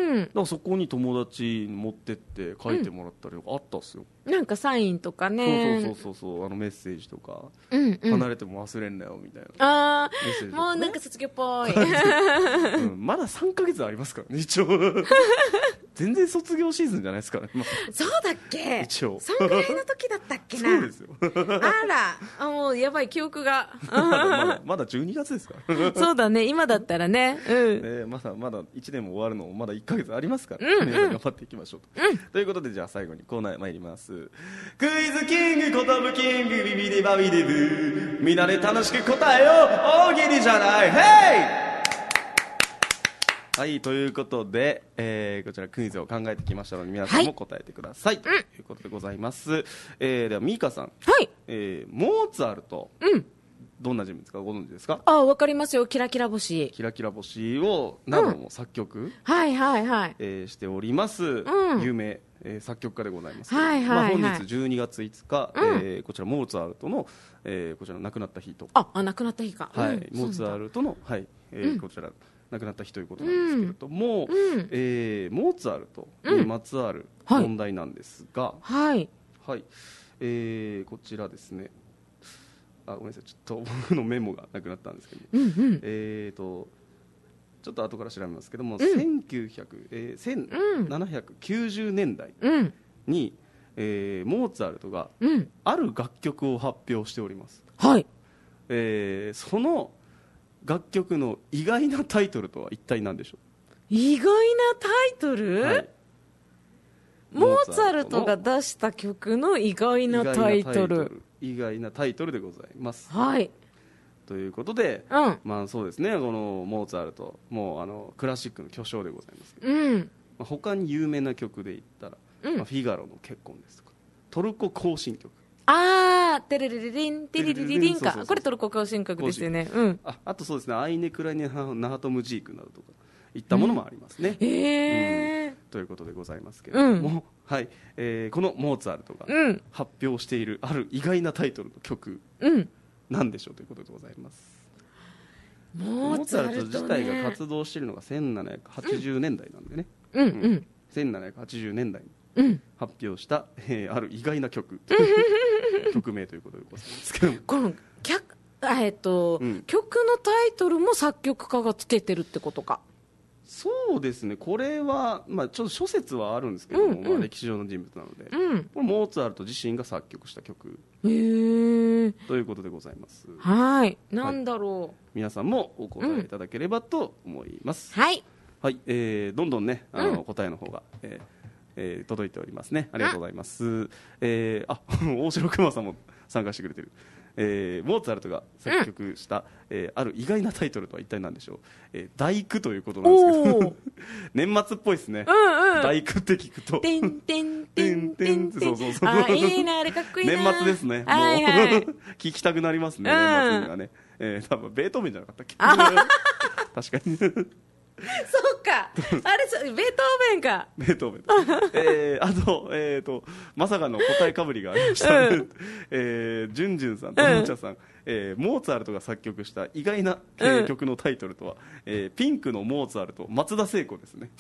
うん、 だからそこに友達に持ってって書いてもらったりとかあったっすよ、 うん、なんかサインとかね、 そうそうそうそう、あのメッセージとか、 うんうん、 離れても忘れんなよみたいな、 あメッセージとか、ね、 もうなんか卒業っぽい、 うん、まださんかげつありますからね一応全然卒業シーズンじゃないですからね、まあ、 そうだっけ、 一応そんぐらいの時だったっけなそうですよあら、あ、もうやばい記憶がまだまだじゅうにがつですからそうだね、今だったらね、うん、 えー、まだまだいちねんも終わるのもまだいっかげつありますから、 うんうん、 皆さん頑張っていきましょうと、うん、ということで、じゃあ最後にコーナーへ参ります。クイズキングコトブキングビビデバビデブ、みんなで楽しく答えよう、大喜利じゃない、ヘイ。はい、ということで、えー、こちらクイズを考えてきましたので、皆さんも答えてください、はい、ということでございます、えー、ではミーカさん、 はい、 えー、モーツァルト、 うん、どんな人物かご存知ですか？ あ、わかりますよ、キラキラ星、 キラキラ星をなども作曲、うん、 はいはいはい、 えー、しております、 うん、 有名、えー、作曲家でございます、 はいはいはい、 まあ、本日じゅうにがついつか、うん、えー、こちらモーツァルトの、えー、こちら亡くなった日と、 ああ、亡くなった日か、 はい、 うん、 モーツァルトの、はい、えー、 うん、 こちら亡くなった日ということなんですけれども、 うん、 えー、モーツァルトにまつわる問題なんですが、 はい、 はい、えー、こちらですね、あ、ごめんなさい、ちょっと僕のメモがなくなったんですけど、 うんうん、 えーとちょっと後から調べますけども、 うん、 せんきゅうひゃく、えー、せんななひゃくきゅうじゅうねんだいに、うん、えー、モーツァルトがある楽曲を発表しております、 はい、 えー、その楽曲の意外なタイトルとは一体何でしょう？ 意外なタイトル、はい、モーツァルトが出した曲の意外なタイトル、 意外なタイトルでございます。 はい、 ということで、 うん、 まあそうですね、このモーツァルト、もうあのクラシックの巨匠でございますけど、 うん、 まあ、他に有名な曲で言ったら、うん、まあ、フィガロの結婚ですとか、トルコ行進曲、 あー、テレレレリンテレレレリンか、これトルコ行進曲ですよね、うん、 あ, あとそうですね、アイネクライネナハトムジークなどとかいったものもありますね、 うん、えーうん、ということでございますけれども、うん、はい、えー、このモーツァルトが発表しているある意外なタイトルの曲、うん、なんでしょうということでございます。 モーツァルト、ね、 モーツァルト自体が活動しているのがせんななひゃくはちじゅうねんだいなんでね、 うんうんうん、 せんななひゃくはちじゅうねんだいに発表した、えー、ある意外な曲曲名ということでございますけども、 この客えっと、うん、曲のタイトルも作曲家がつけてるってことか。 そうですね、これは、まあ、ちょっと諸説はあるんですけども、うんうん、まあ、歴史上の人物なので、うん、これモーツァルト自身が作曲した曲へーということでございます。 はい、なんだろう、はい、 皆さんもお答えいただければと思います、 うん、はい、 はい、えー、どんどんね、あの、うん、答えの方が、えーえー、届いておりますね。ありがとうございます、うん、えー、あ大城熊さんも参加してくれてる、えー、モーツァルトが作曲した、うん、えー、ある意外なタイトルとは一体何でしょう、えー、大工ということなんですけど年末っぽいですね、うんうん、大工って聞くとてんてんてんてんてん、 そうそうそう、 あ、いいな、あれかっこいいな、 年末ですね、もう、はいはい、聞きたくなりますね、年末にはね、えー、多分ベートーベンじゃなかったっけ確かにそうか、あれ、ベートーベンか、 ベートーベン、えー、あと、えーと、まさかの答えかぶりがありました、うん、えー、ジュンジュンさんともちゃさん、うん、えー、モーツァルトが作曲した意外な、えー、曲のタイトルとは、えー、ピンクのモーツァルト、松田聖子ですね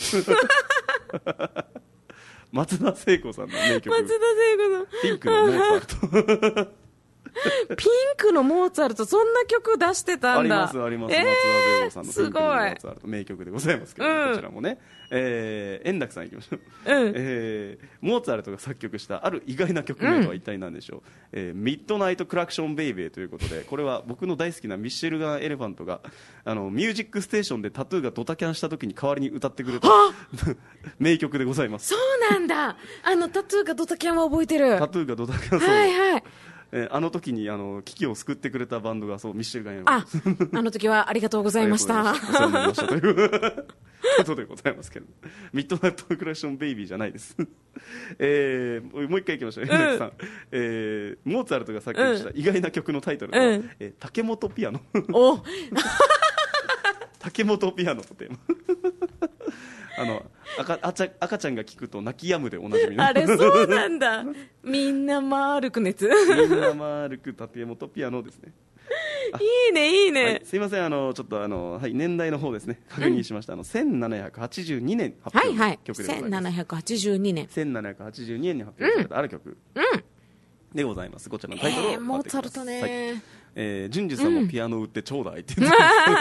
松田聖子さんの名曲、 松田聖子のピンクのモーツァルトピンクのモーツァルト、そんな曲出してたんだ。 ありますあります、えー、松田聖子さんのピンクのモーツァルト、名曲でございますけど、うん、こちらもね、えー、円楽さんいきましょう、うん、えー、モーツァルトが作曲したある意外な曲名とは一体何でしょう、うん、えー、ミッドナイトクラクションベイベーということで、これは僕の大好きなミッシェルガン・エレファントがあのミュージックステーションでタトゥーがドタキャンした時に代わりに歌ってくれた名曲でございます。 そうなんだ、あのタトゥーがドタキャンは覚えてる、 タトゥーがドタキャン、そう、 はいはい、 えー、あの時にあの危機を救ってくれたバンドがそうミッシェルガン・エレファント、 ああの時はありがとうございました。 お世話になりましたということでございますけど、ミッドナイトクラクションベイビーじゃないですえー、もう一回いきましょう、うん、さん、えー、モーツァルトが作曲した意外な曲のタイトルは、うん、えー、竹本ピアノお竹本ピアノのテーマあの 赤, あちゃ赤ちゃんが聞くと泣き止むでおなじみのあれそうなんだみんな丸く熱みんな丸く竹本ピアノですねいいねいいね、 はい、すいません、あのちょっとあの、はい、年代の方ですね確認しました、うん、あのせんななひゃくはちじゅうにねん発表の曲でございます、はいはい、せんななひゃくはちじゅうにねんせんななひゃくはちじゅうにねんに発表されたある曲、うんうんでございます。こちらのタイトルを、えー、 モーツァルトね、はい、 えー、淳二さんもピアノ売ってちょうだいって言って、うん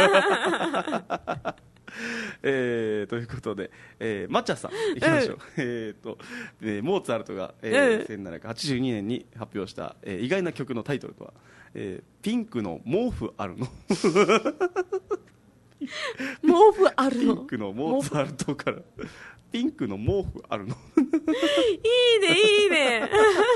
えー、ということで、えー、マチャさんいきましょう、うんえーとえー、モーツァルトが、えーうん、せんななひゃくはちじゅうにねんに発表した、えー、意外な曲のタイトルとは、えー、ピンクの毛布あるの毛布あるのピンクのモーツァルトからピンクの毛布あるのいいねいいね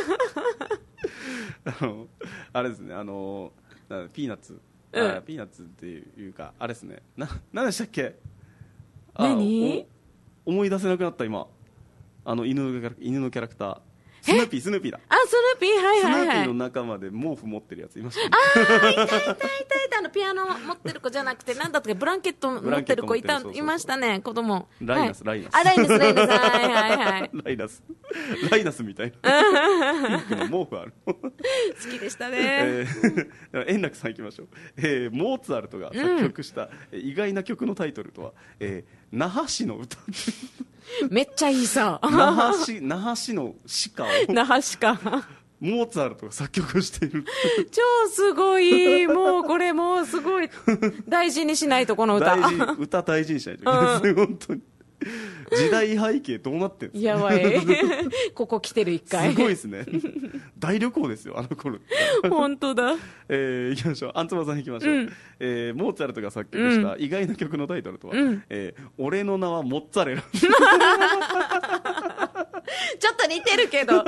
あのあれですね、あのピーナッツ、うん、あピーナッツっていうかあれですね、な何でしたっけ、 何思い出せなくなった今、あの犬の犬のキャラクタースヌーピースヌーピーだ、 あスヌーピーはいはいはい、 スヌーピーの仲間で毛布持ってるやついましたね、 ああいたいたいたいた、あのピアノ持ってる子じゃなくてなんだったっけ、ブランケット持ってる子いた、いましたね、子供ライナス、はい、ライナスあライナスライナスはいはいはいライナスライナスみたいなピンクの毛布ある好きでしたね、 えー、円楽さんいきましょう、えー、モーツァルトが作曲した意外な曲のタイトルとは、えー、那覇市の歌めっちゃいいさ那覇市、那覇市の鹿を那覇鹿モーツァルトが作曲している超すごい、もうこれもうすごい大事にしないと、この歌大事歌大事にしないといけないですね、うん、本当に時代背景どうなってるんですか、 やばいここ来てる一回すごいですね大旅行ですよあの頃本当だ、 えー、いきましょう、アンツマさんいきましょう、うん、えー、モーツァルトが作曲した意外な曲のタイトルとは、うんえー、俺の名はモッツァレラちょっと似てるけど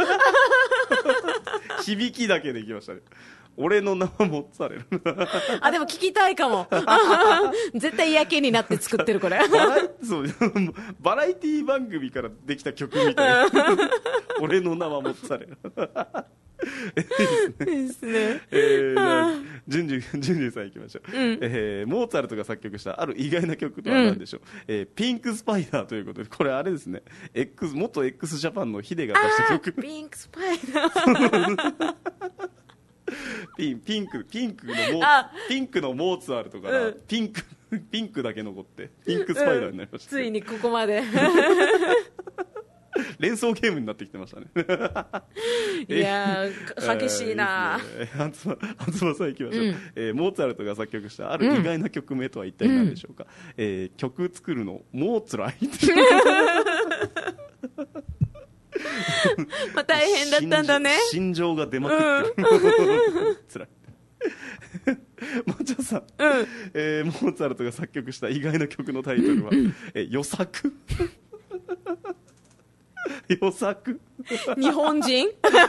響きだけでいきましたね、俺の名はモッツァレラあでも聞きたいかも絶対嫌気になって作ってるこれバラそうバラエティー番組からできた曲みたいな俺の名はモッツァレラいいですね。えー、ジュンジュンジュンジュンさんいきましょう、うんえー。モーツァルトが作曲したある意外な曲とは何でしょう、うんえー。ピンクスパイダーということで、これあれですね。X 元 X ジャパンのヒデが出した曲。 ピンクスパイダー。 ピンピンクピンクのモピンクのモーツァルトから、うん、ピンクピンクだけ残ってピンクスパイダーになりました。 うん、ついにここまで。 連想ゲームになってきてましたねいやー激しいな、 えー、いいですね、あつまさんいきましょう、うんえー、モーツァルトが作曲したある意外な曲名とは一体何でしょうか、うんえー、曲作るのモーツライまあ大変だったんだね、 心情が出まくってる、うん、つらいもうちょっとさ、うんえー、モーツァルトが作曲した意外な曲のタイトルは、うんえー、予作予作日本人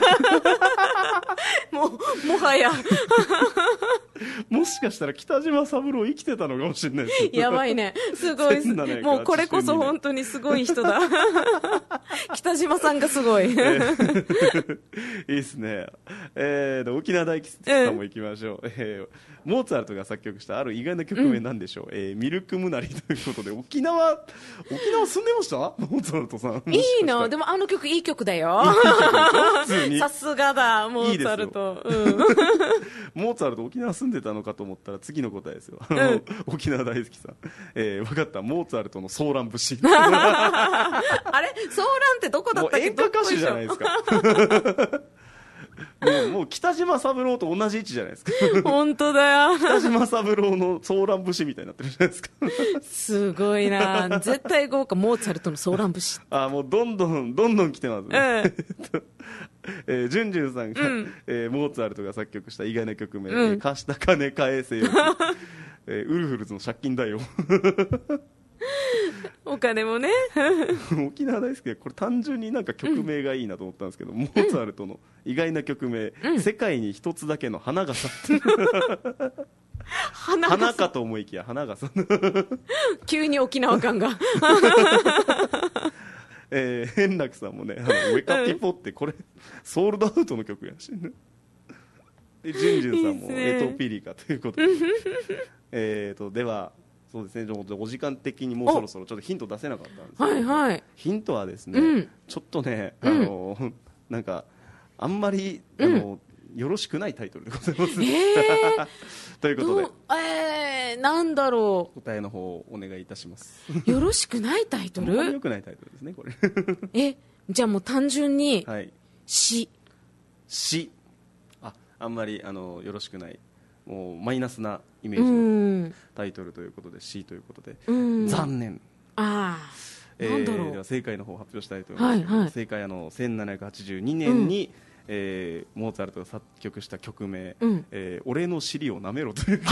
もうもはやもしかしたら北島三郎生きてたのかもしれないです。 やばいね、すごい、もうこれこそ本当にすごい人だ北島さんがすごい、えー、 いいですね、えー、沖縄大吉さんも行きましょう、えー、モーツァルトが作曲したある意外な曲名なんでしょう、うんえー、ミルクムナリということで、沖縄沖縄住んでました？モーツァルトさんいいの、でもあの曲いい曲だよさすがだモーツァルト、うん、 モーツァルト沖縄住んでたのかと思ったら次の答えですよ、うん、沖縄大好きさん、えー、分かった、モーツァルトのソーラン節あれソーランってどこだったっけ？ もう演歌歌手じゃないですかもう、もう北島三郎と同じ位置じゃないですか本当だよ北島三郎のソーラン節みたいになってるじゃないですかすごいな、絶対豪華、モーツァルトのソーラン節あもうどんどんどんどん来てますね、うんえー、ジュンジュンさんが、うんえー、モーツァルトが作曲した意外な曲名、うん、貸した金返せよ、えー、ウルフルズの借金だよお金もね沖縄大好きで、これ単純になんか曲名がいいなと思ったんですけど、うん、モーツァルトの意外な曲名、うん、世界に一つだけの花が咲く花, 花かと思いきや花が咲く急に沖縄感がえー、円楽さんもね、あのウェカピポってこれソールドアウトの曲やしねでジュンジュンさんもエトピリカということでえーとではそうですね、お時間的にもうそろそろちょっとヒント出せなかったんですけど、 はいはい、 ヒントはですね、うん、ちょっとね、あの、うん、なんかあんまりあの、うよろしくないタイトルでございます、 えー、 ということで、 えー、なんだろう答えの方をお願いいたします。 よろしくないタイトルよくないタイトルですねこれえじゃあもう単純に、 はい、 ししああんまりあのよろしくないもうマイナスなイメージのタイトルということで C ということで残念。 ああ、なんだろう。 では正解の方を発表したいと思います、はいはい、正解あのせんななひゃくはちじゅうにねんに、うんえー、モーツァルトが作曲した曲名、うんえー、俺の尻をなめろという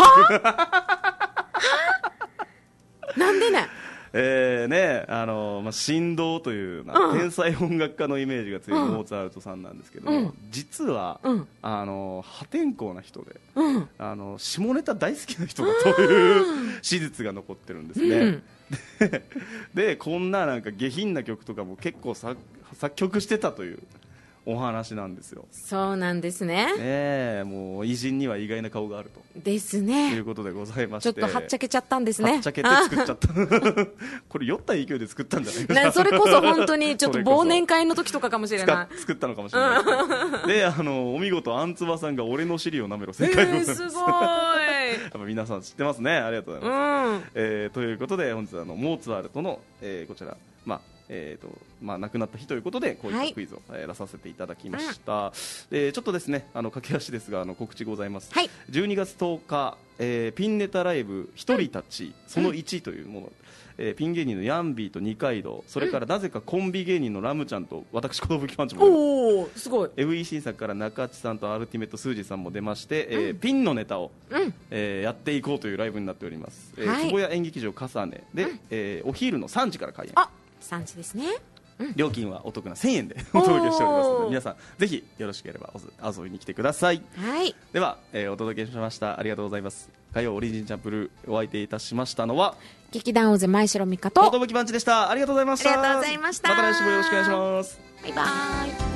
なんでねえーねあのまあ、神童という、うん、天才音楽家のイメージが強いモーツァルトさんなんですけども、うん、実は、うん、あの破天荒な人で、うん、あの下ネタ大好きな人だという史実が残ってるんですね、うん、で, でこんな、なんか下品な曲とかも結構作曲してたというお話なんですよ。 そうなんですね。 ええ、もう偉人には意外な顔があるとですね。 ということでございまして、 ちょっとはっちゃけちゃったんですね。 はっちゃけて作っちゃったこれ酔った勢いで作ったんじゃないかな、 ね、それこそ本当にちょっと忘年会の時とかかもしれない作ったのかもしれないで、あのお見事アンツバさんが俺の尻をなめろ正解でございます、えー、すごいやっぱ皆さん知ってますね。ありがとうございます、うんえー、ということで本日はあのモーツァルトの、えー、こちらまあえーとまあ、亡くなった日ということでこういったクイズをやらさせていただきました、はい、えー、ちょっとですねあの駆け足ですがあの告知ございます、はい、じゅうにがつとおか、えー、ピンネタライブ一人たち、うん、そのいちというもの、うんえー、ピン芸人のヤンビーと二階堂それからなぜかコンビ芸人のラムちゃんと私寿パンチもおーすごいエフイーシー 作から中地さんとアルティメットスージーさんも出まして、うんえー、ピンのネタを、うんえー、やっていこうというライブになっております、はい、えー、坪谷演劇場重ねで、うんえー、お昼のさんじから開演。 あさんじですね。 料金はお得なせんえんでお届けしておりますので皆さんぜひよろしければ遊びに来てください、 はい、 では、えー、お届けしましたありがとうございます。火曜オリジンチャンプルお相手いたしましたのは劇団大勢前城美香と寿パンチでした。ありがとうございました。 ありがとうございました。 また来週もよろしくお願いします。 バイバイ。